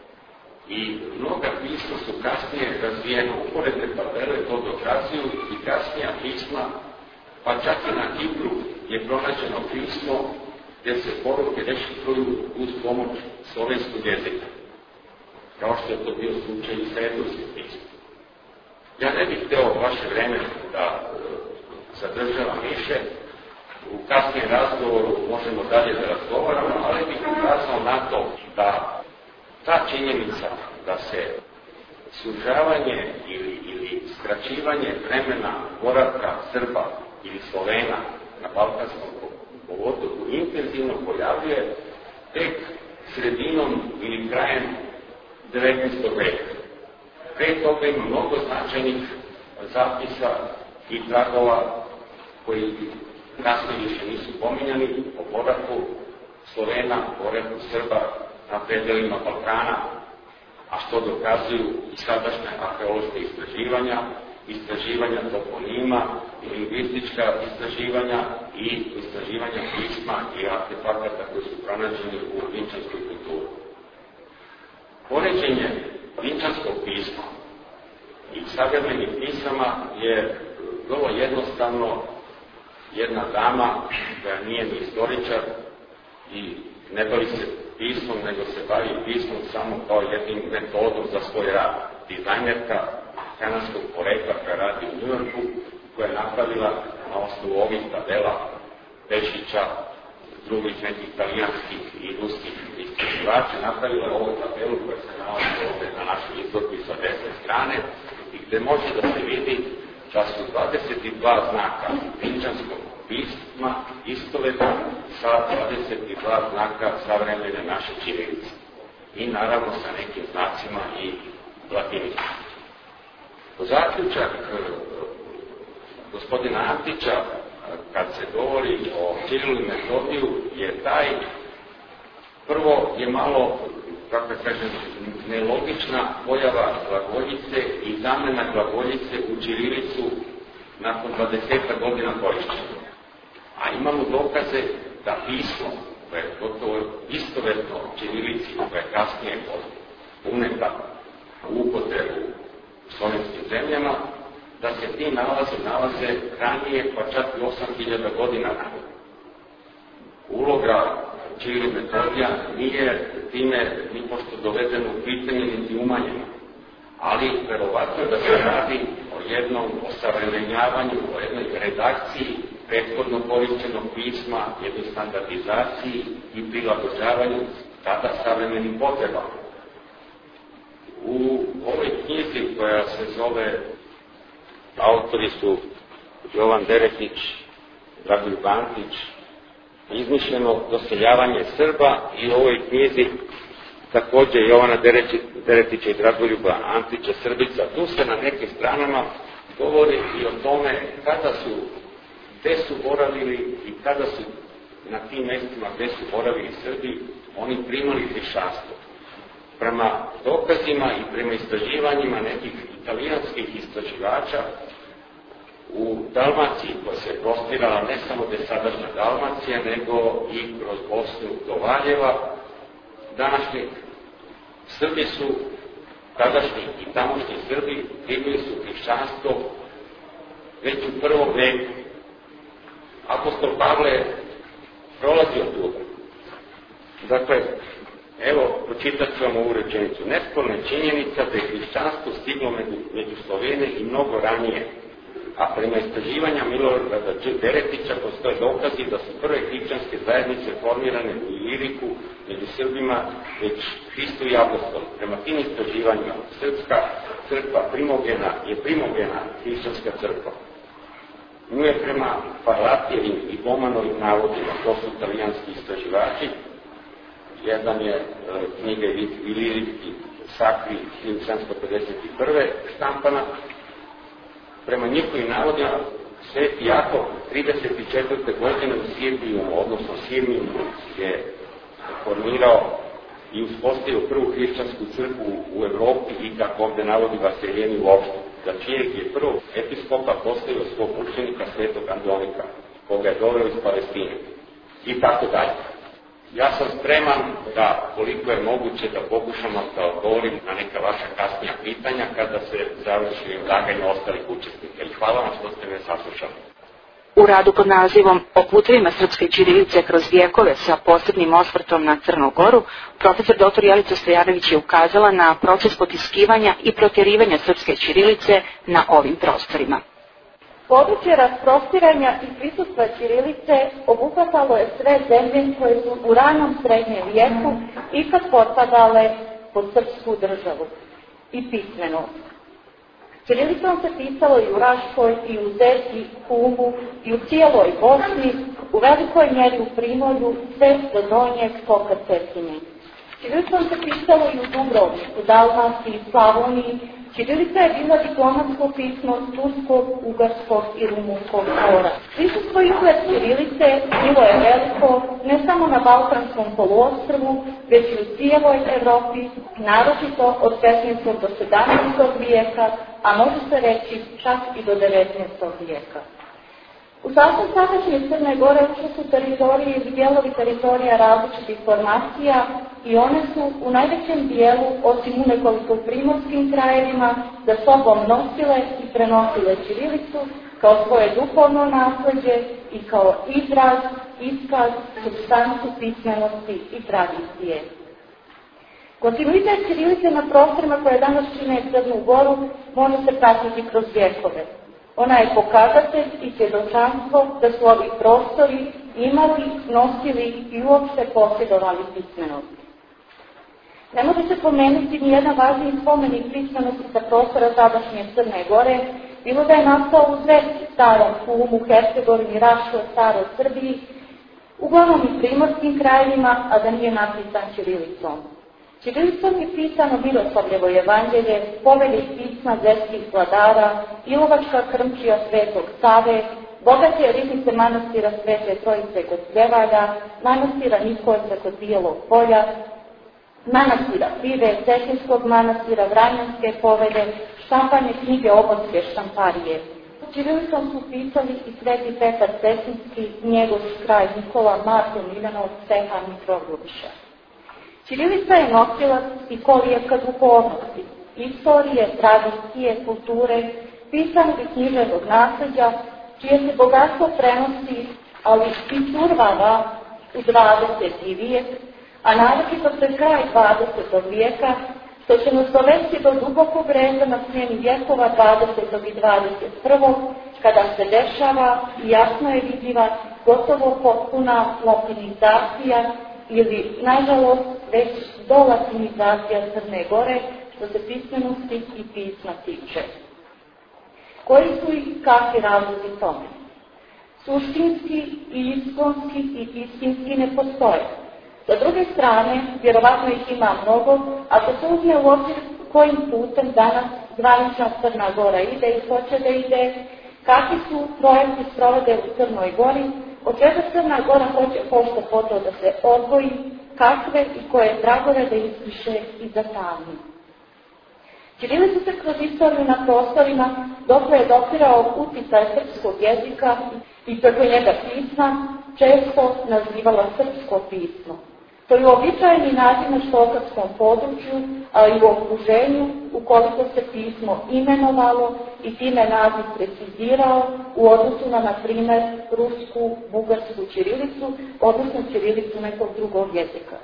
I mnoga pisma su kasnije razvijene, uporedne tabele to dokazuju i kasnija pisma, pa čak i na Kipru je pronađeno pismo gdje se poruke dešifruju uz pomoć slovenskog jezika, kao što je to bio slučaj i sa etnoskim pismom. Ja ne bih hteo vaše vreme da zadržavam više, u kasnijem razgovoru možemo dalje da razgovaramo, ali bih ukazao na to da ta činjenica da se sužavanje ili, ili skraćivanje vremena boravka Srba ili Slovena na Balkanskom poluotoku intenzivno pojavljuje tek sredinom ili krajem devetnaestog veka. Pre toga ima mnogo značajnih zapisa i tragova koji kasnije više nisu pominjani o boravku Slovena, boravku Srba na predelima Balkana, a što dokazuju i sadašnje arheološke istraživanja, istraživanja toponima, lingvistička istraživanja i istraživanja pisma i artefakata koji su pronađeni u vinčanskoj kulturi. Poređenje vinčanskog pisma i savremenih pisama je vrlo jednostavno. Jedna dama koja nije ni istoričar i ne bavi se pismom, nego se bavi pismom samo kao jednim metodom za svoj rad. Dizajnerka kanadskog porekla koja radi u Njujorku, koja je napravila na osnovu ovih tabela Pešića, drugih nekih italijanskih i ruskih istraživača, napravila ovu tabelu koja se nalazi ovde na našoj izložbi sa desne strane i gde može da se vidi da su dvadeset dva znaka vinčanskog pisma istovetna sa dvadeset dva znaka savremene naše ćirilice i naravno sa nekim znacima i latinicom. Zaključak gospodina Antića kad se govori o Čirilu i Metodiju je taj, prvo je malo, kako da kažem, nelogična pojava glagoljice i zamena glagoljice u ćirilicu nakon dvadeset godina korišćenja. A imamo dokaze da pismo, koje je gotovo istovetno ćirilici, koja je kasnije uneta u upotrebu u slovenskim zemljama, da se ti nalaze nalaze ranije, pa čak i osam hiljada godina ranije. Uloga Ćirila i Metodija nije time ni pošto dovedeno u pitanje, niti umanjeno. Ali verovatno da se radi o jednom osavremenjavanju, o jednoj redakciji prethodno korišćenog pisma, jednoj standardizaciji i prilagođavanju tada savremenim potrebama. U ovoj knjizi koja se zove, autori su Jovan Deretić, Dragoljub Antić, izmišljeno doseljavanje Srba, i u ovoj knjizi takođe Jovana Deretića i Dragoljuba Antića Srbica. Tu se na nekim stranama govori i o tome kada su, gde su boravili i kada su na tim mestima gde su boravili Srbi, oni primali hrišćanstvo. Prema dokazima i prema istraživanjima nekih italijanskih istraživača, u Dalmaciji, koja se prostirala ne samo gde sadašnja Dalmacija, nego i kroz Bosnu do Valjeva, današnji Srbi su, tadašnji i tamošnji Srbi, primili su hrišćanstvo već u prvom veku. Apostol Pavle prolazi od toga. Dakle, evo, pročitat ću vam ovu rečenicu. Nesporna je činjenica da je hrišćanstvo stiglo među, među Slovene i mnogo ranije, a prema istraživanja Milorada Deretića postoje dokazi da su prve hrišćanske zajednice formirane u Iliriku među Srbima već Hristo i apostol. Prema tim istraživanjima srpska crkva primogena je primogena hrišćanska crkva. Nju je prema Parlatijevim i Bomanovim navodima, to su italijanski istraživači, jedan je knjiga Iliriki Sakri hiljadu sedamsto pedeset prve štampana. Prema njihovim navodima, Sveti Jakov trideset četvrte godine u Sirmijumu, odnosno Sirmijumu, je formirao i uspostavio prvu hrišćansku crkvu u Evropi i, kako ovde navodi Vasilijeni uopšte, za čijeg je prvog episkopa postavio svog učenika Svetog Andonika, koga je doveo iz Palestine. I tako dalje. Ja sam spreman da, koliko je moguće, da pokušamo da odgovorim na neka vaša kasnija pitanja kada se završi izlaganje ostalih učesnika. I hvala vam što ste me saslušali. U radu pod nazivom O putevima srpske ćirilice kroz vijekove sa posebnim osvrtom na Crnu Goru, profesor doktor Jelica Stojanović je ukazala na proces potiskivanja i protjerivanja srpske ćirilice na ovim prostorima. Područje rasprostiranja i prisustva ćirilice obuhvatalo je sve zemlje koje su u ranom srednjem vijeku ikad potpadale pod srpsku državu i pismenost. Ćirilicom se pisalo i u Raškoj, i u Zeti, Humu, i u cijeloj Bosni, u velikoj mjeri u Primorju, sve do donjeg toka Cetinje. Ćirilicom se pisalo i u Dubrovniku, Dalmaciji, Slavoniji. Ćirilica je bila diplomatsko pismo turskog, ugarskog i rumunskog dvora. Prisustvo i ugled ćirilice bilo je veliko ne samo na Balkanskom poluostrvu, već i u cijeloj Evropi, naročito od petnaestog do sedamnaestog vijeka, a može se reći čak i do devetnaestog vijeka. U sastav sadašnje Crne Gore ušle su teritorije i dijelovi teritorija različitih formacija i one su u najvećem dijelu, osim u nekoliko primorskim krajevima, za sobom nosile i prenosile ćirilicu kao svoje duhovno nasleđe i kao izraz, iskaz, supstancu pismenosti i tradicije. Kontinuitet ćirilice na prostorima koje danas čine Crnu Goru može se pratiti kroz vjekove. Ona je pokazatelj i svjedočanstvo da su ovi prostori imali, nosili i uopšte posjedovali pismenost. Ne može se pomenuti ni jedan važniji spomenik pismenosti sa prostora sadašnje Crne Gore, bilo da je nastao u Zeti, Starom Humu, Hercegovini, Raškoj, Staroj Srbiji, uglavnom i primorskim krajevima, a da nije napisan ćirilicom. Ćirilicom je pisano Miroslavljevo evanđelje, povelje i pisma zetskih vladara, Ilovačka krmčija Svetog Save, bogate riznice manastira Svete Trojice kod Zevalja, manastira Nikolca kod Bijelog polja, manastira Pive, Cetinskog manastira, Vranjanske povelje, štampanje knjige Obodske štamparije. ćirilicom su pisali i Sveti Petar Cetinski, njegov kralj Nikola, Marko Miljanov, Stefan Mitroglubiša. Ćirilica je nosilac i kolijevka duhovnosti, istorije, tradicije, kulture, pisanog i književnog nasleđa, čije se bogatstvo prenosi, ali i survava u dvadeseti vijek, a naročito pred kraj dvadesetog vijeka, što će nas dovesti do dubokog reza na smjeni vjekova dvadesetog i dvadeset prvog, kada se dešava i jasno je vidljiva gotovo potpuna latinizacija ili, nažalost, već dolatinizacija Crne Gore, što se pismenosti i pisma tiče. Koji su i kakvi razlozi tome? Suštinski i iskonski i istinski ne postoje. Sa druge strane, vjerovatno ih ima mnogo, ako se uzme u obzir kojim putem danas zvanična Crna Gora ide i hoće da ide, kakvi su projekti sprovode u Crnoj Gori, od čega Crna Gora hoće pošto poto da se odvoji, kakve i koje tragove da ispiše i zatamni. Ćirilica se kroz istoriju na prostorima dokle je dopirao uticaj srpskog jezika i preko njega pisma često nazivala srpsko pismo. To je uobičajeni naziv na štokavskom području, ali i u okruženju ukoliko se pismo imenovalo i time naziv precizirao u odnosu na, na primjer, rusku, bugarsku ćirilicu, odnosno ćirilicu nekog drugog jezika.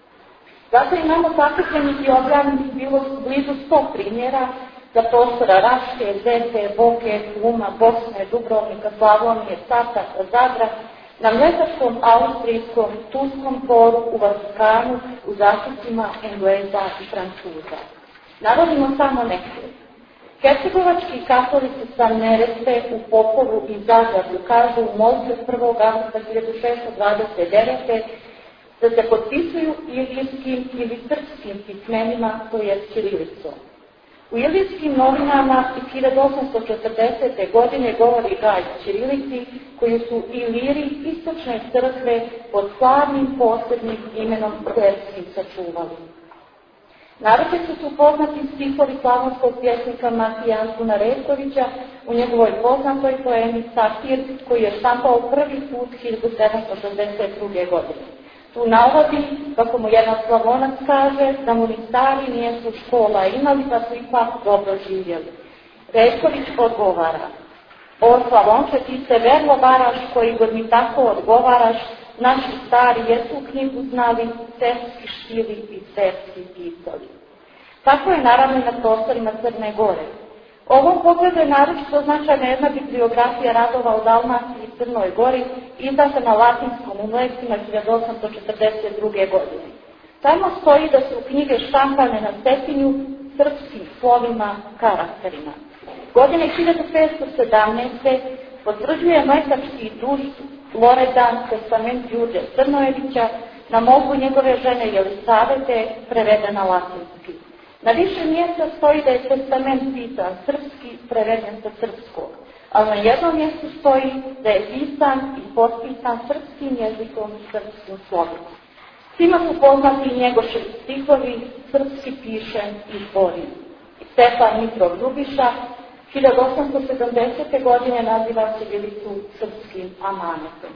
Zato imamo sakupljenih i objavljenih bilo blizu sto primjera za prostora Raške, Zete, Boke, Uma, Bosne, Dubrovnika, Slavonije, Cavtata, Zadra, na Mljetačkom, Austrijskom, Turskom dvoru, u Vatikanu, u zaštitcima Engleza i Francuza. Navodimo samo neke. Hercegovački katolici sa Neretve u Popovu i Zagorju kažu u molitvi prvog avgusta hiljadu šeststo dvadeset devete da se potpisuju ilijskim ili srpskim pismenima, to je ćirilicom. U ilijskim novinama iz hiljadu osamsto četrdesete godine govori Gaj ćirilici, koju su Iliri istočne crkve pod slavnim posebnim imenom Klerskim sačuvali. Naročito su poznati stihovi slavonskog pjesnika Matija Antuna Retkovića u njegovoj poznatoj poemi Satir, koji je štampao prvi put hiljadu sedamsto šezdeset druge godine. Tu navodi, kako mu jedan Slavonac kaže, da mu ni stari nijesu škola imali, pa su ipak dobro živjeli. Retković odgovara: o Slavonče, ti se verlo varaš, koji god mi tako odgovaraš, naši stari jesu knjigu znali, serski štili i serski pisali. Tako je naravno na prostorima Crne Gore. Ovom pogledu je naročito značajna jedna bibliografija radova o Dalmaciji i Crnoj Gori, izdata na latinskom u Mlekcima hiljadu osamsto četrdeset druge godine. Tamo stoji da su knjige štampane na Cetinju srpskim slovima, karakterima. Godine hiljadu petsto sedamnaeste. potvrđuje mletački duž Loredan testament Đurđe Crnojevića na molbu njegove žene Jelisavete, preveden na latinski. Na više mjesta stoji da je testament pisan srpski, preveden sa srpskog, ali na jednom mjestu stoji da je pisan i potpisan srpskim jezikom i srpskim slovima. Svima su poznati njegovi stihovi, srpski pišen i zborim. Stefan Mitroglubiša hiljadu osamsto sedamdesete. godine naziva ćirilicu srpskim amanetom.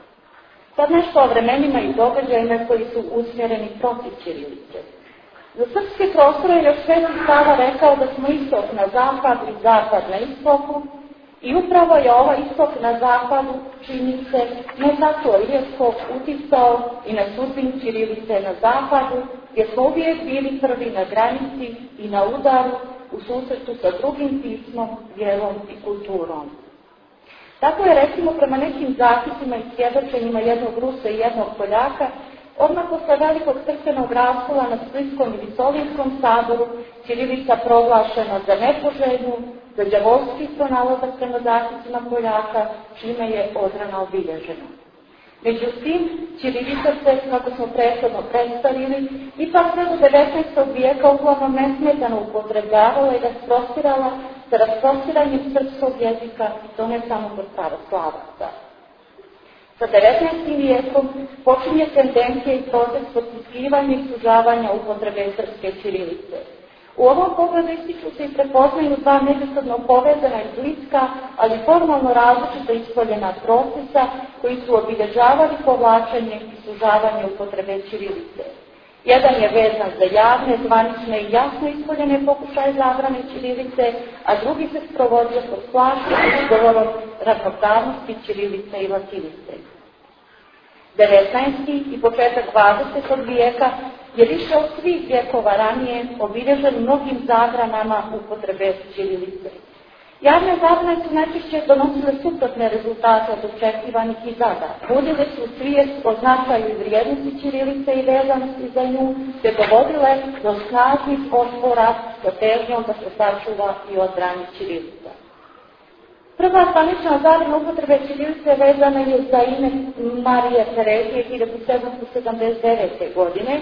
Sad nešto o vremenima i događajima koji su usmjereni protiv ćirilice. Za srpske prostore je još Sveti Sava rekao da smo istok na zapad i zapad na istoku, i upravo je ovaj istok na zapadu, čini se, ne tako rijetko uticao i na sudbinu ćirilice na zapadu, jer smo uvijek bili prvi na granici i na udaru u susretu sa drugim pismom, vjerom i kulturom. Tako je, recimo, prema nekim zapisima i svjedočenjima jednog Rusa i jednog Poljaka, odmah posle velikog crkvenog raskola na Splitskom i Solinskom saboru ćirilica proglašena za nepoželjnu, za đavolski pronalazak prema zapisima Poljaka, čime je odrana obilježena. Međutim, ćirilica se, kako smo prethodno predstavili, ipak sve do devetnaestog vijeka uglavnom nesmetano upotrebljavala i rasprostirala sa rasprostiranjem srpskog jezika, i to ne samo kod pravoslavaca. Sa devetnaestim vijekom počinje tendencija i proces potiskivanja i sužavanja upotrebe srpske ćirilice. U ovom pogledu ističu se i prepoznaju dva međusobno povezana i bliska, ali formalno različito ispoljena procesa koji su obilježavali povlačenje i sužavanje upotrebe ćirilice. Jedan je vezan za javne, zvanične i jasno ispoljene pokušaje zabrane ćirilice, a drugi se sprovodio pod plaštom izgovorom ravnopravnosti ćirilice i latinice. devetnaesti. i početak dvadesetog vijeka je više od svih vjekova ranije obilježen mnogim zabranama upotrebe ćirilice. Javne zabrane su najčešće donosile suprotne rezultate od očekivanih i zada. Budile su svijest o značaju i vrijednosti ćirilice i vezanosti za nju, te dovodile do snažnih otpora sa težnjom da se sačuva i odbrani ćirilica. Prva zvanična zabrana upotrebe ćirilice vezana je za ime Marije Terezije hiljadu sedamsto sedamdeset devete. godine.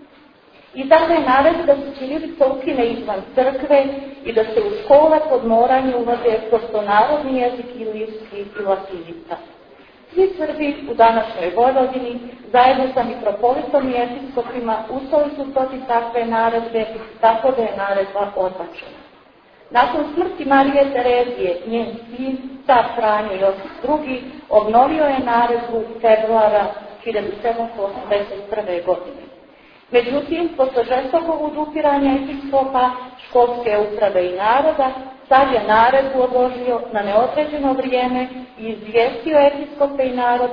Izdana je naredba da se ćirilica ukine izvan crkve i da se u škole pod moranje uvode prostonarodni jezik i lirski i latinica. Svi Srbi u današnjoj Vojvodini zajedno sa mitropolitom i episkopima ustali su protiv takve naredbe, tako da je naredba odbačena. Nakon smrti Marije Terezije, njen sin, car Franjo Josip drugi, obnovio je naredbu februara hiljadu sedamsto osamdeset prve. godine. Međutim, posle žestokog odupiranja episkopa, školske uprave i naroda, car je naredbu odložio na neodređeno vrijeme i izvijestio episkope i narod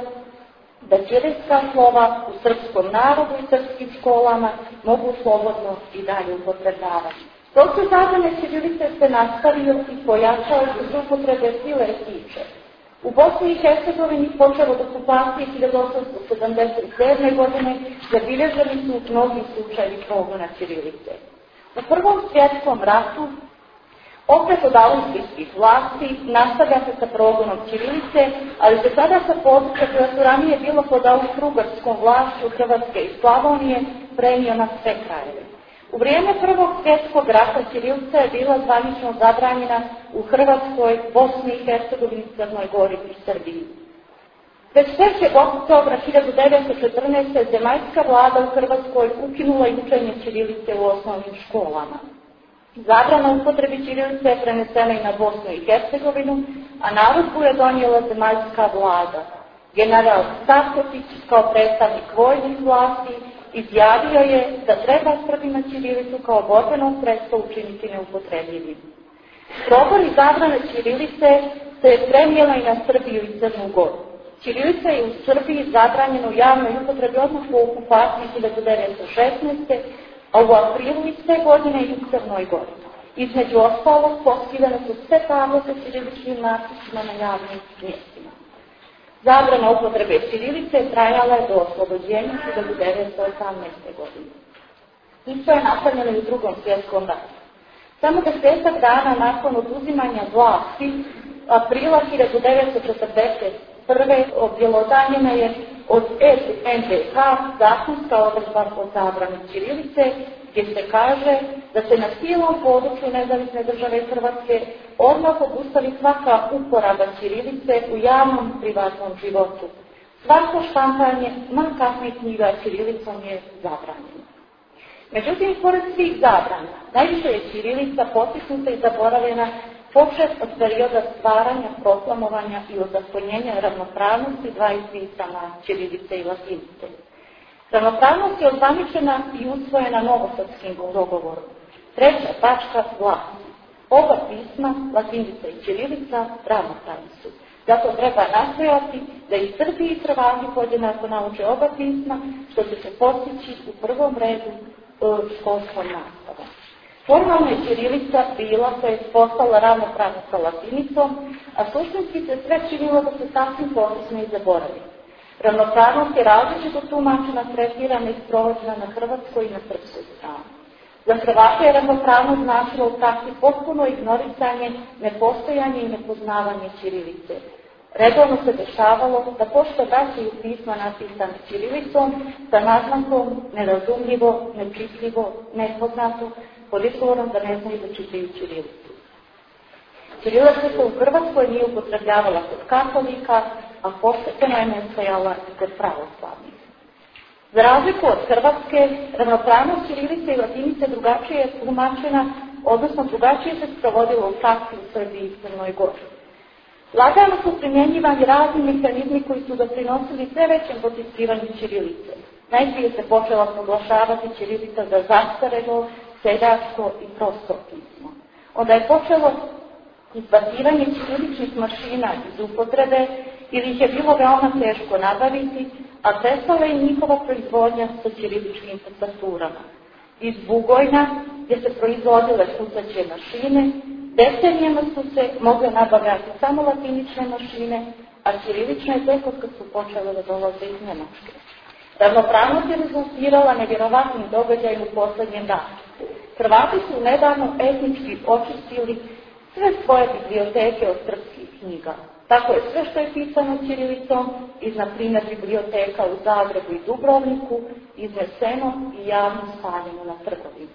da ćirilska slova u srpskom narodu i srpskim školama mogu slobodno i dalje upotrebljavati. Proces zabrane ćirilice se nastavio i pojačao što se upotrebe sile tiče. U Bosni i Hercegovini počeo od okupacije hiljadu osamsto sedamdeset sedme. godine zabilježeni su mnogi slučajevi progona ćirilice. U Prvom svjetskom ratu, opet od austrijskih vlasti, nastavlja se sa progonom ćirilice, ali se sada sa područja koja su ranije bilo pod austrougarskom vlašću Hrvatske i Slavonije prenio na sve krajeve. U vrijeme Prvog svjetskog rata ćirilica je bila zvanično zabranjena u Hrvatskoj, Bosni i Hercegovini, Crnoj Gori i Srbiji. Već trećeg oktobra hiljadu devetsto četrnaeste. zemaljska vlada u Hrvatskoj ukinula i učenje ćirilice u osnovnim školama. Zabrana upotrebi ćirilice je prenesena i na Bosnu i Hercegovinu, a naredbu je donijela zemaljska vlada. General Stavkotić, kao predstavnik vojnih vlasti, izjavio je da treba Srbima ćirilicu kao borbeno sredstvo učiniti neupotrebljivim. Progon i zabrana ćirilice se je prenijela i na Srbiju i Crnu Goru. Ćirilica je u Srbiji zabranjena u javnoj upotrebi odmah po okupaciji hiljadu devetsto šesnaeste. a u aprilu iste godine i u Crnoj Gori. Između ostalog poskidane su sve table sa ćiriličnim natpisima na javnim mjestima. Zabrana upotrebe ćirilice trajala je do oslobođenja hiljadu devetsto osamnaeste. godine. Isto je nastavljeno i u Drugom svjetskom ratu. Samo desetak dana nakon oduzimanja vlasti, aprila hiljadu devetsto četrdeset prve. objelodanjena je od en de ha zakonska odredba o zabrani ćirilice, gdje se kaže da se na cijelom području nezavisne države Hrvatske odmah obustavi svaka uporaba ćirilice u javnom privatnom životu. Svako štampanje ma kakvih knjiga ćirilicom je zabranjeno. Međutim, pored svih zabrana, najviše je ćirilica potisnuta i zaboravljena počet od perioda stvaranja, proklamovanja i ozakonjenja ravnopravnosti dvaju pisama ćirilice i latinice. Ravnopravnost je ozvaničena i usvojena Novosadskim dogovorom. Treća tačka glasi: oba pisma, latinica i ćirilica, ravnopravni su. Zato treba nastojati da i Srbi i Hrvati podjednako nauče oba pisma, što će se postići u prvom redu školskom nastavom. Formalno je ćirilica bila, to je postala ravnopravna sa latinicom, a suštinski se sve činilo da se sasvim potisne i zaboravi. Ravnopravnost je različito tumačena, tretirana i sprovođena na hrvatskoj i na srpskoj strani. Za Hrvate je ravnopravnost značilo u praksi potpuno ignorisanje, nepostojanje i nepoznavanje ćirilice. Redovno se dešavalo da pošto vraćaju pisma napisane ćirilicom sa naznankom nerazumljivo, nečitljivo, nepoznato, pod izgovorom da ne znaju da čitaju ćirilicu. Ćirilica se u Hrvatskoj nije upotrebljavala kod katolika, a postepeno je nestajala i kod pravoslavnih. Za razliku od Hrvatske, ravnopravnost ćirilice i latinice drugačije je tumačena, odnosno drugačije se sprovodilo u praksi u Srbiji i Crnoj Gori. Lagano su primjenjivani razni mehanizmi koji su doprinosili sve većem potiskivanju ćirilice. Najprije se počela proglašavati ćirilica za zastarelo, seljačko i prosto pismo. Onda je počelo izbacivanje ćiriličnih mašina iz upotrebe ili ih je bilo veoma teško nabaviti, a prestala je njihova proizvodnja sa ćiriličkim tastaturama. Iz Bugojna, gdje se proizvodile kucaće mašine, decenijama su se mogle nabavljati samo latinične mašine, a ćirilične tek od kad su počele da dolaze iz Njemačke. Ravnopravnost je rezultirala nevjerovatnim događajem u poslednjem danu. Hrvati su nedavno etnički očistili sve svoje biblioteke od srpskih knjiga. Tako je sve što je pisano ćirilicom iz, na primjer, biblioteka u Zagrebu i Dubrovniku izneseno i javno spaljeno na trgovima.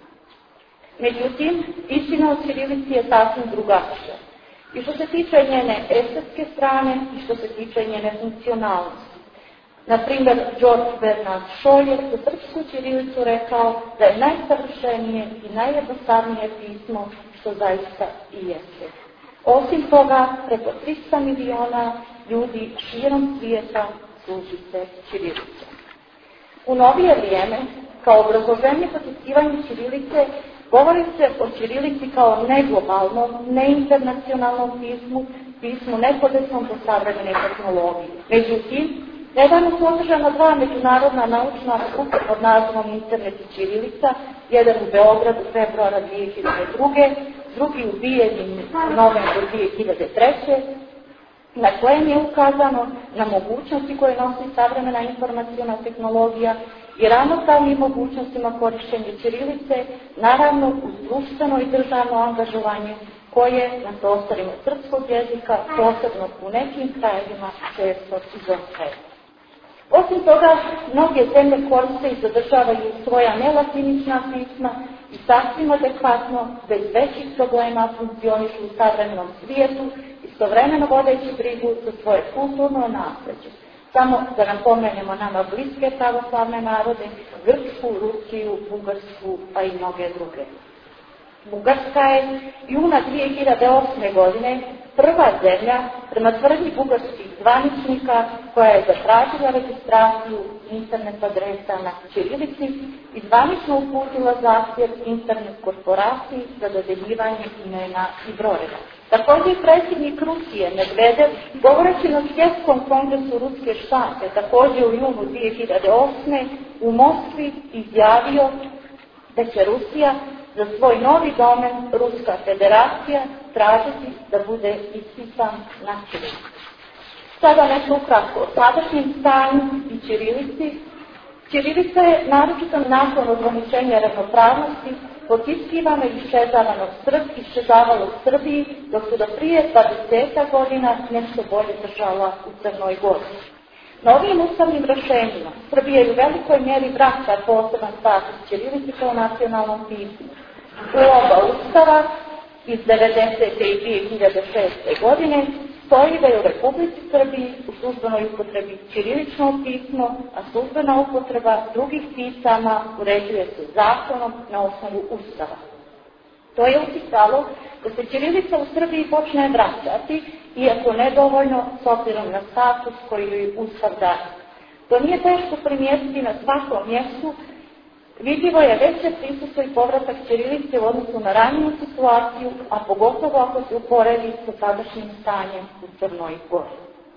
Međutim, istina o ćirilici je sasvim drugačija. I što se tiče njene estetske strane i što se tiče njene funkcionalnosti. Na primjer, George Bernard Shaw je za srpsku ćirilicu rekao da je najsavršenije i najjednostavnije pismo što zaista i jeste. Osim toga, preko trista miliona ljudi širom svijeta služi se ćirilicom. U novije vrijeme, kao obrazloženje potiskivanja ćirilice, govori se o ćirilici kao neglobalnom, neinternacionalnom pismu, pismu nepodesnom do savremene tehnologije. Međutim, nedavno su održana dva međunarodna naučna skupa pod nazivom Internet i ćirilica, jedan u Beogradu februara dvije hiljade druge, drugi u Bijeljini u novembru dvije hiljade treće, na kojem je ukazano na mogućnosti koje nosi savremena informacijona tehnologija i ravnopravnim mogućnostima korišćenja ćirilice, naravno uz društveno i državno angažovanje koje na prostorima srpskog jezika, posebno u nekim krajevima, često izostaje. Osim toga, mnoge zemlje koriste i zadržavaju svoja nelatinična pisma i sasvim adekvatno, bez većih problema, funkcionišu u savremenom svijetu, istovremeno vodeći brigu za svoje kulturno nasleđe. Samo da nam pomenemo nama bliske pravoslavne narode, Grčku, Rusiju, Bugarsku, pa i mnoge druge. Bugarska je juna dvije hiljade osme. godine prva zemlja, prema tvrdnji bugarskih zvaničnika, koja je zatražila registraciju internet adresa na ćirilici i zvanično uputila zahtjev internet korporaciji za dodeljivanje imena i brojeva. Također predsjednik Rusije Medvedev, govoreći na Svjetskom kongresu ruske štampe, također u junu dvije hiljade osme. u Moskvi izjavio da će Rusija za svoj novi domen Ruska federacija tražiti da bude ispisan na ćirilici. Sada nešto ukratko o sadašnjem stanju i ćirilici. Ćirilica je naročito nakon ograničenja ravnopravnosti potiskivano i iščezavano Srb, iščezavalo u Srbiji, dok su do prije dvadeset godina nešto bolje držala u Crnoj Gori. Novim ustavnim rješenjima Srbija je u velikoj mjeri vraća poseban status ćirilici kao nacionalnom pismu. U oba ustava iz devedesete i dvije hiljade šeste. godine stoji da je u Republici Srbiji u službenoj upotrebi ćirilično pismo, a službena upotreba drugih pisama uređuje se zakonom na osnovu ustava. To je uticalo da se ćirilica u Srbiji počne vraćati, iako nedovoljno s obzirom na status koji joj ustav daje. To nije teško primijetiti na svakom mjestu. Vidljivo je veće prisustvo i povratak ćirilice u odnosu na raniju situaciju, a pogotovo ako se uporedi sa sadašnjim stanjem u Crnoj Gori.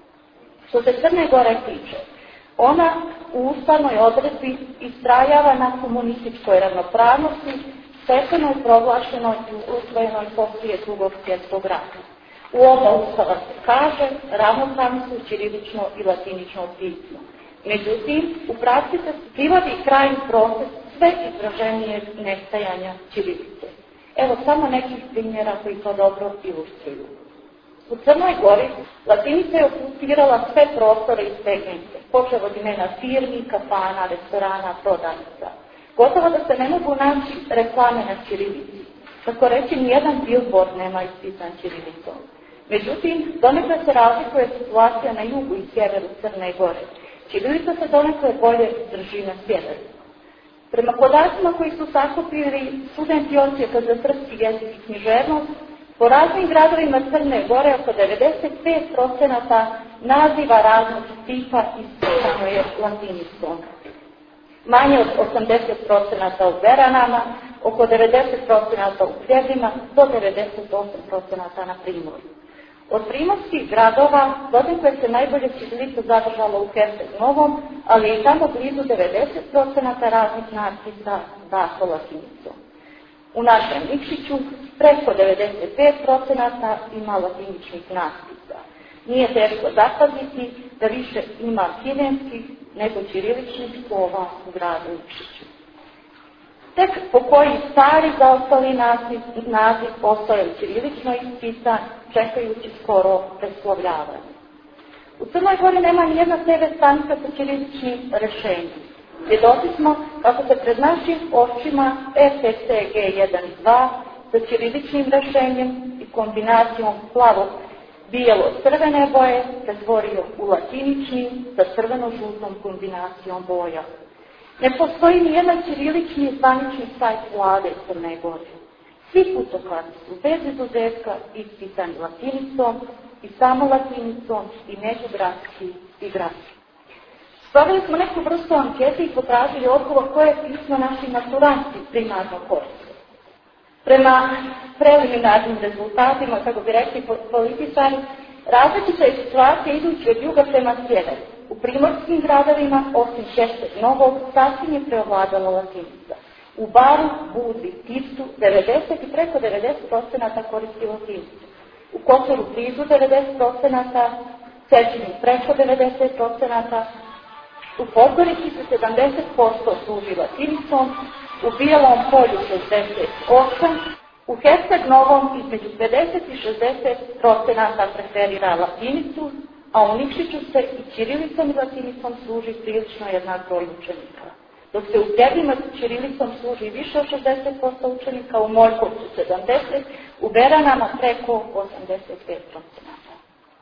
Što se Crne Gore tiče, ona u ustavnoj odredbi istrajava na komunističkoj ravnopravnosti, stepeno je proglašeno i usvojenoj poslije Drugog svjetskog rata. U oba ustava se kaže ravnopravni su ćirilično i latinično pismo. Međutim, u praksi se privodi krajnji proces sve izraženijeg nestajanja ćirilice. Evo samo nekih primjera koji to dobro ilustruju. U Crnoj Gori latinica je okupirala sve prostore i segmente, počev od imena firmi, kafana, restorana, prodavnica. Gotovo da se ne mogu naći reklame na ćirilici. Tako reći, nijedan billboard nema ispisan ćirilicom. Međutim, donekle se razlikuje situacija na jugu i sjeveru Crne Gore. Ćirilica se donekle bolje drži na sjeveru. Prema podacima koji su sakupili studenti Odsjeka za srpski jezik i književnost, po raznim gradovima Crne Gore oko devedeset pet procenata naziva raznog tipa ispisano je latinicom. Manje od osamdeset procenata u Beranama, oko devedeset procenata u Pljevima, do devedeset osam procenata na Primorju. Od primorskih gradova donekle se najbolje ćirilica zadržala u Herceg Novom, ali je i tamo blizu devedeset procenata raznih natpisa dato latinicom. U našem Nikšiću preko devedeset pet procenata ima latiničnih natpisa. Nije teško zapaziti da više ima kineskih nego ćiriličnih slova u gradu Nikšiću. Tek po koji stari zaostali naziv, naziv postoje ćirilično ispisan, čekajući skoro preslovljavanje. U Crnoj Gori nema nijedna te ve stanica sa ćiriličnim rešenjem. Svjedoci smo kako se pred našim očima er te ce ge jedan i dva sa ćiriličnim rešenjem i kombinacijom plavog bijelo-crvene boje pretvorio u latinični sa crveno-žutom kombinacijom boja. Ne postoji ni jedan ćirilični zvanični sajt vlade Crne Gore. Svi putokazi su bez izuzetka ispisani latinicom i samo latinicom i međugradski i gradski. Sproveli smo neku vrstu ankete i potražili odgovor koje pismo naši maturanti primarno koriste. Prema preliminarnim rezultatima, kako bi rekli političari, različita je situacija idući od juga prema sjeveru. U primorskim gradovima, osim Herceg Novog, sasvim je preovladala latinica. U Baru, Budvi, Tivcu, devedeset i preko devedeset procenata koristi latinicu. U Kotoru blizu devedeset procenata, Cetinju preko devedeset procenata, u Podgorici se sedamdeset posto služi latinicom, u Bijelom Polju šezdeset osam, u Herceg Novom između pedeset i šezdeset procenata preferira latinicu, a u Nikšiću se i ćirilicom i latinicom služi prilično jednak broj učenika. Dok se u Pljevima ćirilicom služi više od šezdeset posto učenika, u Moljkovcu sedamdeset, u Beranama preko osamdeset pet procenata.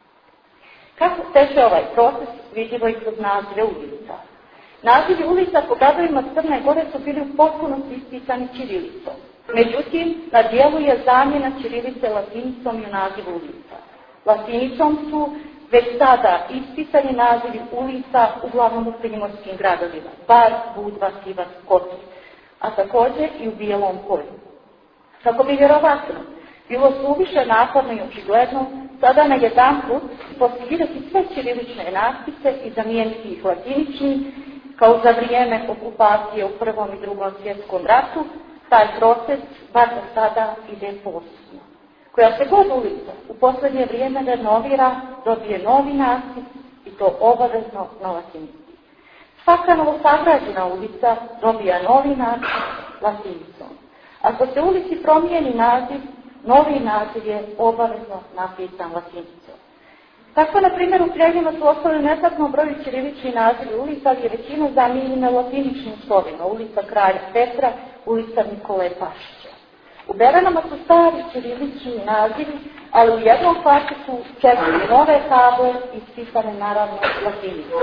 Kako teče ovaj proces, vidljivo i kroz nazive ulica. Nazivi ulica po gradovima Crne Gore su bili u potpunosti ispisani ćirilicom. Međutim, na dijelu je zamjena ćirilice latinicom i u nazivu ulica. Latinicom su već sada ispisani nazivi ulica uglavnom u primorskim gradovima, Bar, Budva, Tivac, Kotor, a također i u Bijelom Polju. Kako bi vjerovatno bilo suviše naporno i očigledno, sada na jedanput poskidati sve ćirilične natpise i zamijeniti ih latiničnim, kao za vrijeme okupacije u Prvom i Drugom svjetskom ratu, taj proces, bar do sada, ide postupno. Koja se god ulica u posljednje vrijeme renovira, dobije novi natpis i to obavezno na latinici. Svaka novosagrađena ulica dobija novi natpis latinicom. Ako se ulici promijeni naziv, novi naziv je obavezno napisan latinicom. Tako, na primjer, u Pljevima su ostali neznatnom broju ćirilični nazivi ulica, ali je većina zamijenjena latiničnim slovima. Ulica Kralja Petra, ulica Nikole Pašića. U Beranama su stari ćirilični nazivi, ali u jednom kvartu su četiri nove table ispisane naravno latinicom.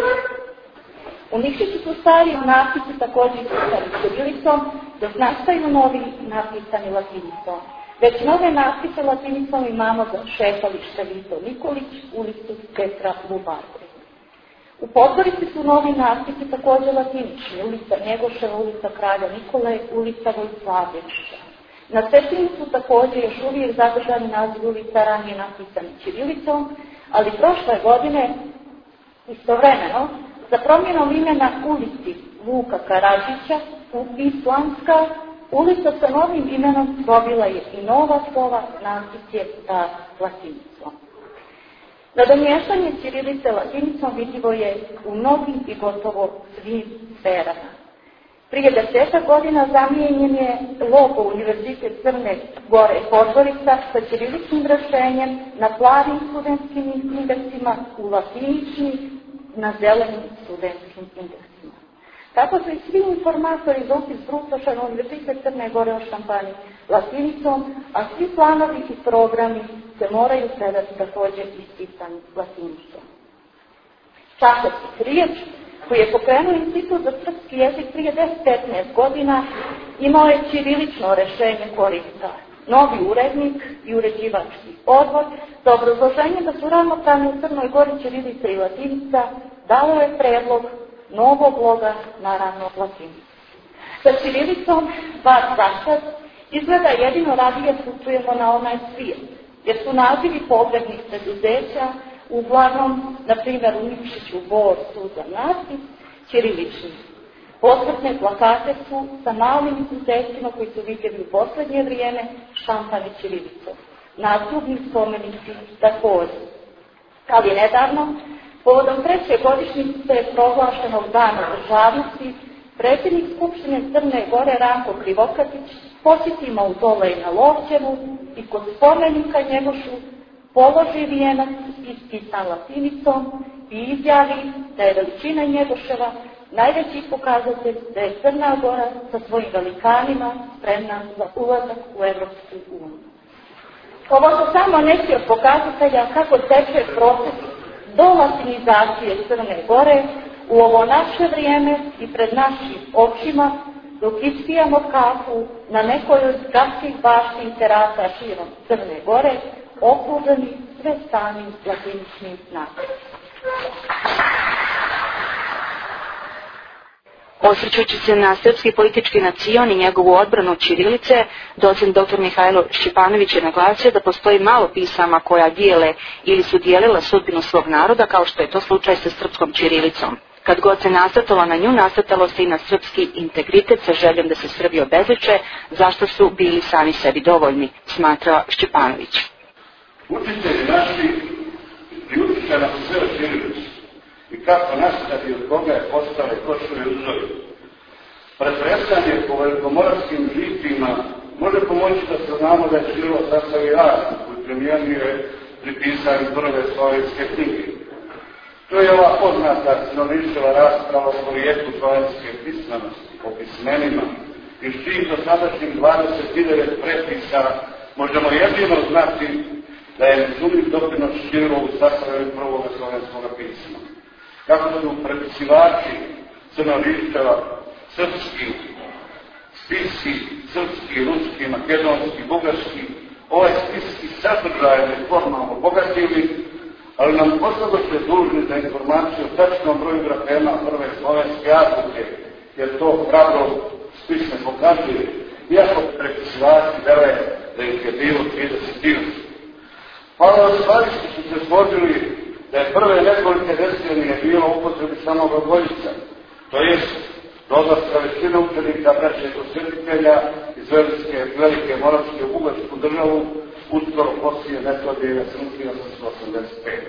U Nikšiću su stari natpisi također ispisani ćirilicom, dok nastaju novi napisani latinicom. Već nove natpise latinicom imamo za šetalište Vito Nikolić, ulicu Petra Bubarde. U Podgorici su novi natpisi također latinični, ulica Njegoševa, ulica Kralja Nikole, ulica Vojslavljevića. Na Cetinju su također još uvijek zadržani naziv ulica ranije napisani ćirilicom, ali prošle godine, istovremeno, za promjenom imena ulici Vuka Karadžića, Islamska, ulica sa novim imenom dobila je i nova slova, natpis je sa latinicom. Nadomještanje ćirilice latinicom vidljivo je u mnogim i gotovo svim sferama. Prije desetak godina zamijenjen je logo Univerzitet Crne Gore Podgorica sa ćiriličnim rešenjem na plavim studentskim indeksima, u latinični na zelenim studentskim indeksima. Tako su i svi informatori za upis Brucoša na Univerzitet Crne Gore o šampanje latinicom, a svi planovi i programi se moraju predati također ispisani latinicom. Časopis Riječ koji je pokrenuo Institut za srpski jezik prije deset do petnaest godina, imao je ćirilično rešenje korista, novi urednik i uređivački odbor, sa obrazloženjem da su ravnopravni u Crnoj Gori ćirilica i latinica, dalo je predlog novog loga, naravno latinica. Sa ćirilicom, bar zasad, izgleda jedino radije putujemo na onaj svijet, jer su nazivi pogrebnih preduzeća, uglavnom, na primjer u Nikšiću, Bor, Suza, Nasip, ćirilični. Posvetne plakate su sa malim izuzecima koji su vidjeli u poslednje vrijeme štampani ćirilicom. Nasljubni spomenici također. Ali nedavno, povodom treće godišnjice proglašenog dana državnosti, predsjednik Skupštine Crne Gore Ranko Krivokatić posjeti Mauzolej na Lovćevu i kod spomenika Njegošu položi vijenac ispisan latinicom i izjavi da je veličina Njegoševa najveći pokazatelj da je Crna Gora sa svojim velikanima spremna za ulazak u Evropsku uniju. Ovo su samo neki od pokazatelja kako teče proces do latinizacije Crne Gore u ovo naše vrijeme i pred našim očima, dok ispijamo kafu na nekoj od gradskih bašti i terasa širom Crne Gore, okruženi sve samim latiničnim napisima. Osvrćući se na srpski politički nacion i njegovu odbranu ćirilice, docent doktor Mihajlo Šćepanović je naglasio da postoji malo pisama koja dijele ili su dijelila sudbinu svog naroda, kao što je to slučaj sa srpskom ćirilicom. Kad god se nasrtalo na nju, nasrtalo se i na srpski integritet sa željom da se Srbi obezliče, zašto su bili sami sebi dovoljni, smatra Šćepanović. Učitelji naši priučiše na sve o ćirilici i kako nastati od koga je postala i ko su je uzori. Pretresanje po velikomoravskim žicima može pomoći da se znamo da je ćirilo sastav i art koji premijenuje pripisani prve slovenske knjige. To je ova poznata Sinoniševa rasprava o porijeku slovenske pismenosti, o pismenima, iz čih do sadašnjih dvadeset devet prepisa možemo jedino znati da je nesumnjiv doprinos Ćirilu u sastavljanju prvog slovenskog pisma. Kako su prepisivači Crnoriševa, srpski, spisi, srpski, ruski, makedonski, bugarski, ovaj spiski sadržajno i formalno obogatili, ali nam postadoše dužni za informaciju o tačnom broju grafema prve slovenske azbuke, jer to pravilo spis ne pokazuje, iako prepisivači vele da ih je bilo trideset devet. Paleoslavijski su se složili da je prve nekolike decenije bilo upotrebi samog Gojca, to jest dolaska većine učenika braće prosvjetitelja iz velike, velike moravske u Bugarsku državu, uskoro poslije Metodijeve smrti osamsto osamdeset pete.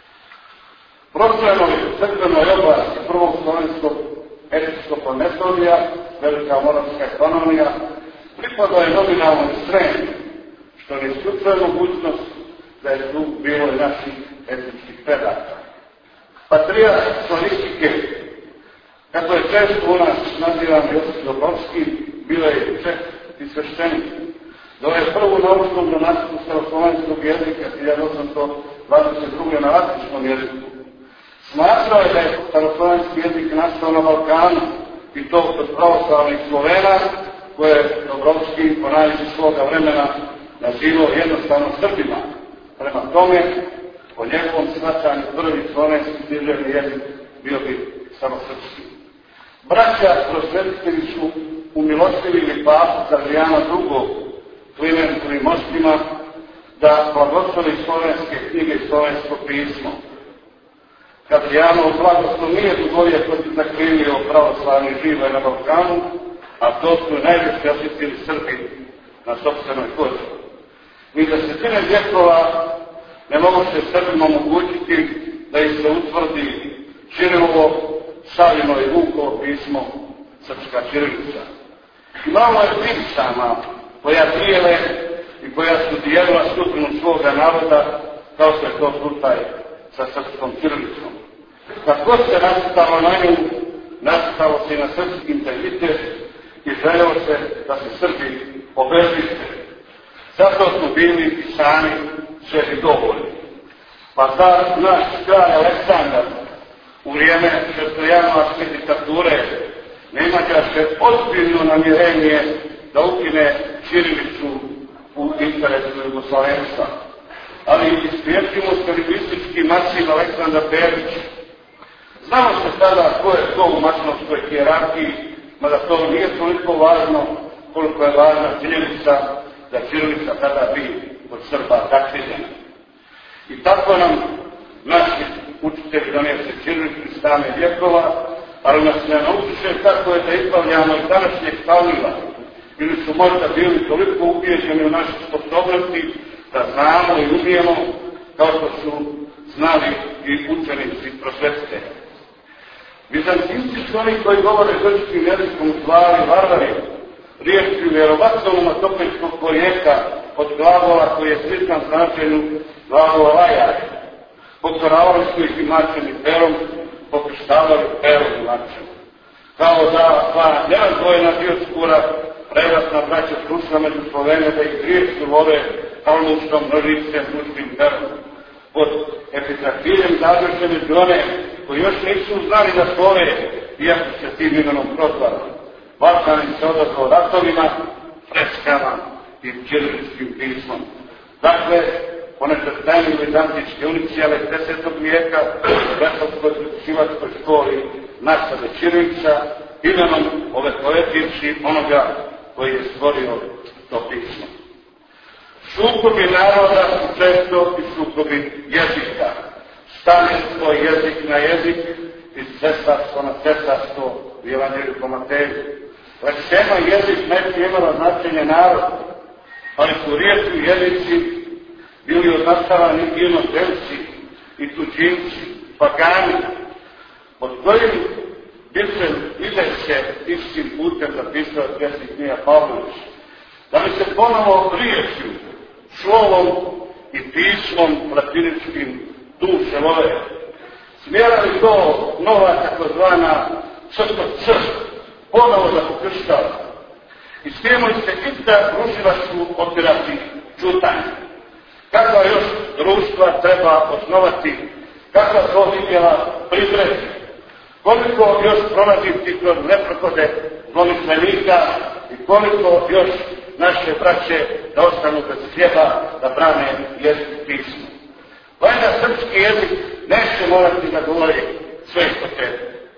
Prostojeno je u crkvenoj oblasti prvog slovenskog episkopa Metodija, velika moravska ekonomija, pripada je nominalno Srem, što ne isključuje mogućnost da je tu bilo i naših etničkih predaka. Patrijarh slavistike, kako je često u nas nazivan Josip Dobrovski, bila je čeh i sveštenik. Dao je prvu naučnu donaciju staroslovenskog jezika hiljadu osamsto dvadeset druge na latinskom jeziku. Smatrao je da je staroslovenski jezik nastao na Balkanu i to kod pravoslavnih Slovena, koje je Dobrovski po najviše svoga vremena nazivao jednostavno Srbima. Prema tome, po njegovom shvatanju prvi slovenski književni jezik bio bi samo srpski. Braća prosvetitelji su umilostivili papu Hadrijana drugog plemenitnim mostima da blagoslovi slovenske knjige i slovensko pismo. Hadrijanov blagoslov nije dugovijeko zakrivio pravoslavni živoj na Balkanu, a to su najviše osjetili Srbi na sopstvenoj koži. Ni desetine vjekova ne mogu se Srbima omogućiti da ih se utvrdi Ćirilovo, Savino i Vukovo pismo, srpska ćirilica. I malo je pisama koja dijele i koja su dijelila sudbinu svoga naroda, kao što je to slučaj sa srpskom ćirilicom. Kad god se nastalo na nju, nastalo se i na srpski integritet i željelo se da se Srbi obezliče. Zato smo bili i sami sebi dovoljni. Pa zar naš kralj Aleksandar u vrijeme šestojanuarske diktature Nemačke ozbiljno namjerenje da ukine ćirilicu u interesu jugoslavenstva. Ali ispriječimo stalibistički Maksim Aleksandar Berić. Znamo se tada ko je to u mašnovskoj hijerarhiji, mada to nije toliko važno koliko je važna činjenica da ćirilica tada bi od Srba zaklinjena. I tako nam naši učitelji donese ćirilicu iz tame vjekova, ali nas ne naučiše kako je da ispravljamo i današnjeg stavljiva, ili su možda bili toliko ubijeđeni u naše sposobnosti da znamo i umijemo kao što su znali i učenici prosvetitelja. Bizantinci su oni koji govore grčkim jezikom zvali varvari, riječju vjerovatno onomatopijskog porijeka od glavola koji je sličan značenju glavola vajar. Pokoravali su ih i mačem i perom, pokrštavali perom i mačem. Kao da dva nerazdvojena dioskura prevratna braća slušla među Slovene da ih riječju love kalmuštom, nožicem, muškim perom. Pod epitrahiljem zadržene među one koji još nisu znali da slove, iako se tim imenom prozvali. Balkan im se odazvao ratovima, freskama i ćiriličkim pismom. Dakle, ponečrtajni bizantičke unicijale desetog vijeka u Vesovskoj školi nastade ćirilica imenom ove poetivši onoga koji je stvorio to pismo. Sukobi naroda su često i sukobi jezika. Stavljenstvo jezik na jezik i cesarstvo na cesarstvo u Evanđelju po Mateju. Rečeno jezik neće imala značenje naroda, ali su rijetki jezici bili označavani inozemci i tuđinci, pagani, od kojim Bisel ide se istim putem zapisao pjesnik Mija Pavlović, da bi se ponovo riječju, slovom i pismom latiničkim duše love. Smjerali to nova takozvana crto c, ponovo da pokrštava. I s temu se ista rušila su opirati čutanje. Kakva još društva treba osnovati, kakva to vidjela pripreti, koliko još prolaziti kroz neprokode zlomislenika i koliko još naše braće da ostanu bez hljeba da brane jezik pismo. Valjda srpski jezik neće morati da govori sve što treba.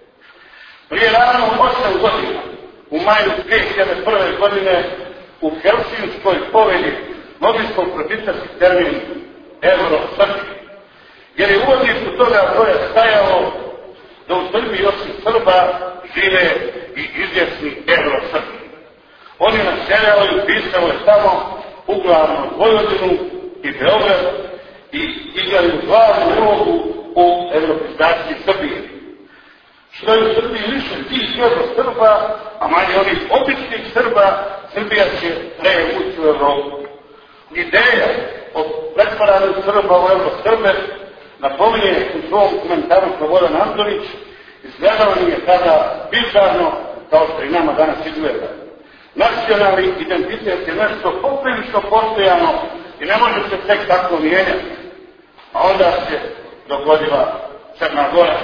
Prije ravno osam godina, u maju dvije hiljade prve. godine, u Helsinskoj povelji mogli smo pročitati termin Euro-Srbi, jer je uvodniku toga broja stajalo da u Srbiji osim Srba žive i izvjesni Euro-Srbi. Oni naseljavaju i pisalo je tamo uglavnom Vojvodinu i Beograd i igraju glavnu ulogu u evropizaciji Srbije. Što je u Srbiji više tih Euro-Srba, a manje onih običnih Srba, Srbija će pre ući u Evropu. Ideja o pretvaranju Srba u Euro-Srbe napominje u svom komentaru Slobodan Antonić, izgledalo im je tada bizarno kao što i nama danas izgleda. Nacionalni identitet je nešto poprilično postojano i ne može se tek tako mijenjati. A onda se dogodila Crna Gora.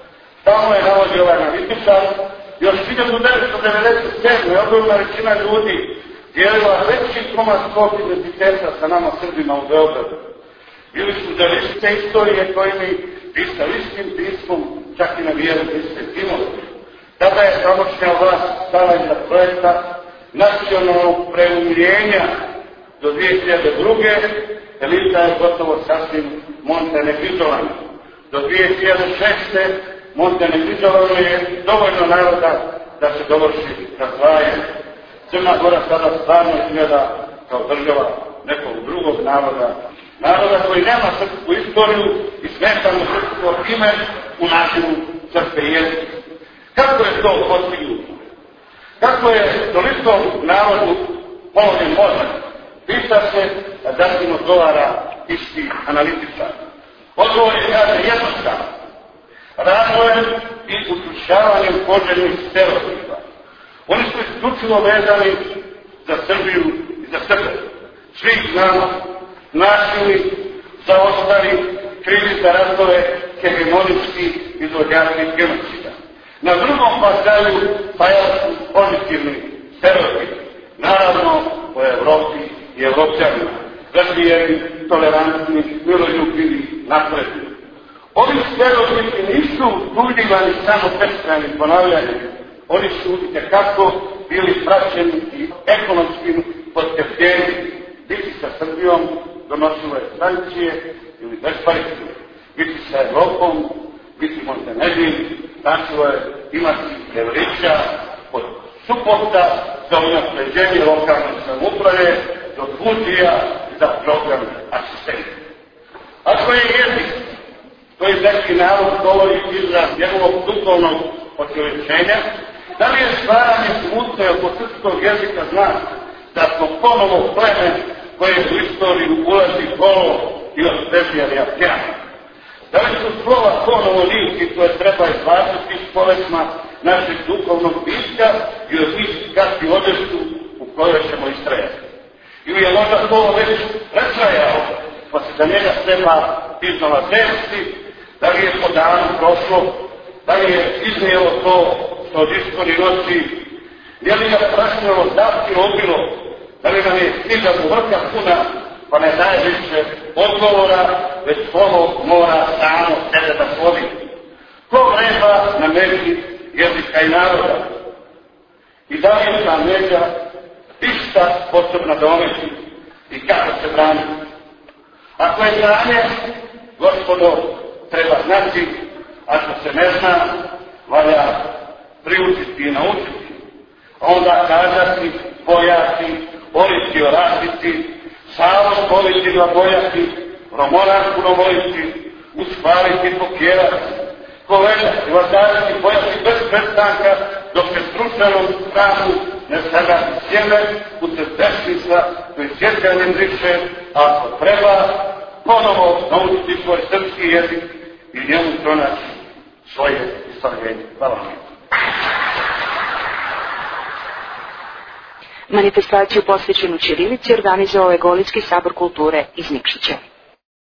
Tamo je navodio ovaj analitičar, još hiljadu devetsto devedeset sedme. ogromna većina ljudi dijelila veći komad svog identiteta sa nama Srbima u Beogradu. Bili su deliste istorije koji mi pisali istim pismom, čak i na vijeru iste Timotije. Tada je tamošnja vlast stala iza projekta nacionalnog preumirenja do dvije hiljade druge. elita je gotovo sasvim montenegrizovana. Do dvije hiljade šeste. montenegrizovano je dovoljno naroda da se dovrši razdvajanje. Crna Gora sada stvarno izgleda kao država nekog drugog naroda, naroda koji nema srpsku istoriju i smetano srpsko ime u nazivu crkve i jezika. Kako je to postignuto? Kako je tolikom narodu polovljen mozak? Pita se, a zatim odgovara isti analitičar. Odgovor je kaže jednostavno. Razvojem i uključavanjem poželjnih stereotipa. Oni su isključivo vezani za Srbiju i za Srbe. Svi znamo, nasilni, zaostali krivi za ratove hegemonijskih izvođačkih genocida. Na drugom pasaju pajali su pozitivni stereotipi, naravno o Evropi i Evropljanima, razvijeni, tolerantni, miroljubivi, napredni. Ovi stereotipi nisu budivani samo beskranim ponavljanjem, oni su itekako bili praćeni i ekonomskim potkrepljenjem. Biti sa Srbijom donosilo je sankcije ili besparicu, biti sa Evropom, biti Montenegrin, značilo je imati evrića od supota za unapređenje lokalne samouprave do fuzija za program asistenta. Ako je jezik koji neki narod govori izraz njegovog duhovnog otjeličenja, da li je stvaranje smutne oko srpskog jezika znak da smo ponovo pleme koje u istoriju ulazi kolo i osvežijali afjana? Da li su slova ponovo lijski koje treba izbaciti iz povesma našeg duhovnog bića i od njih skati odestu u kojoj ćemo istrajati? Ili je možda to već pretrajao, pa se za njega treba iznova zemsti, da li je po danu prošlo, da li je iznijelo to što od iskori noći, je li ga prašnjalo davti obilo, da li nam je knjiga vrka puna, pa ne daje više odgovora, već slovo mora samo sebe da slovi. Ko vreba na međi jezika i naroda? I da li je ta međa išta sposobna da ometi? I kako se brani? Ako je znanje, gospodo, treba znati, ako se ne zna, valja priučiti i naučiti. Onda kazati, bojati, oliti, oratiti, Savo voliti, glabojati, romonarku nomoliti, uspaliti, pokjerati, koležati, vladati, bojati bez prestanka, dok se stručanom strahu ne sagati sjeme u srdečnica koji sjećanjem riče, a ako treba, ponovo naučiti svoj srpski jezik i njemu pronaći svoje ispravljenje. Hvala vam. Manifestaciju posvećenu ćirilici organizovao je Golicki sabor kulture iz Nikšića.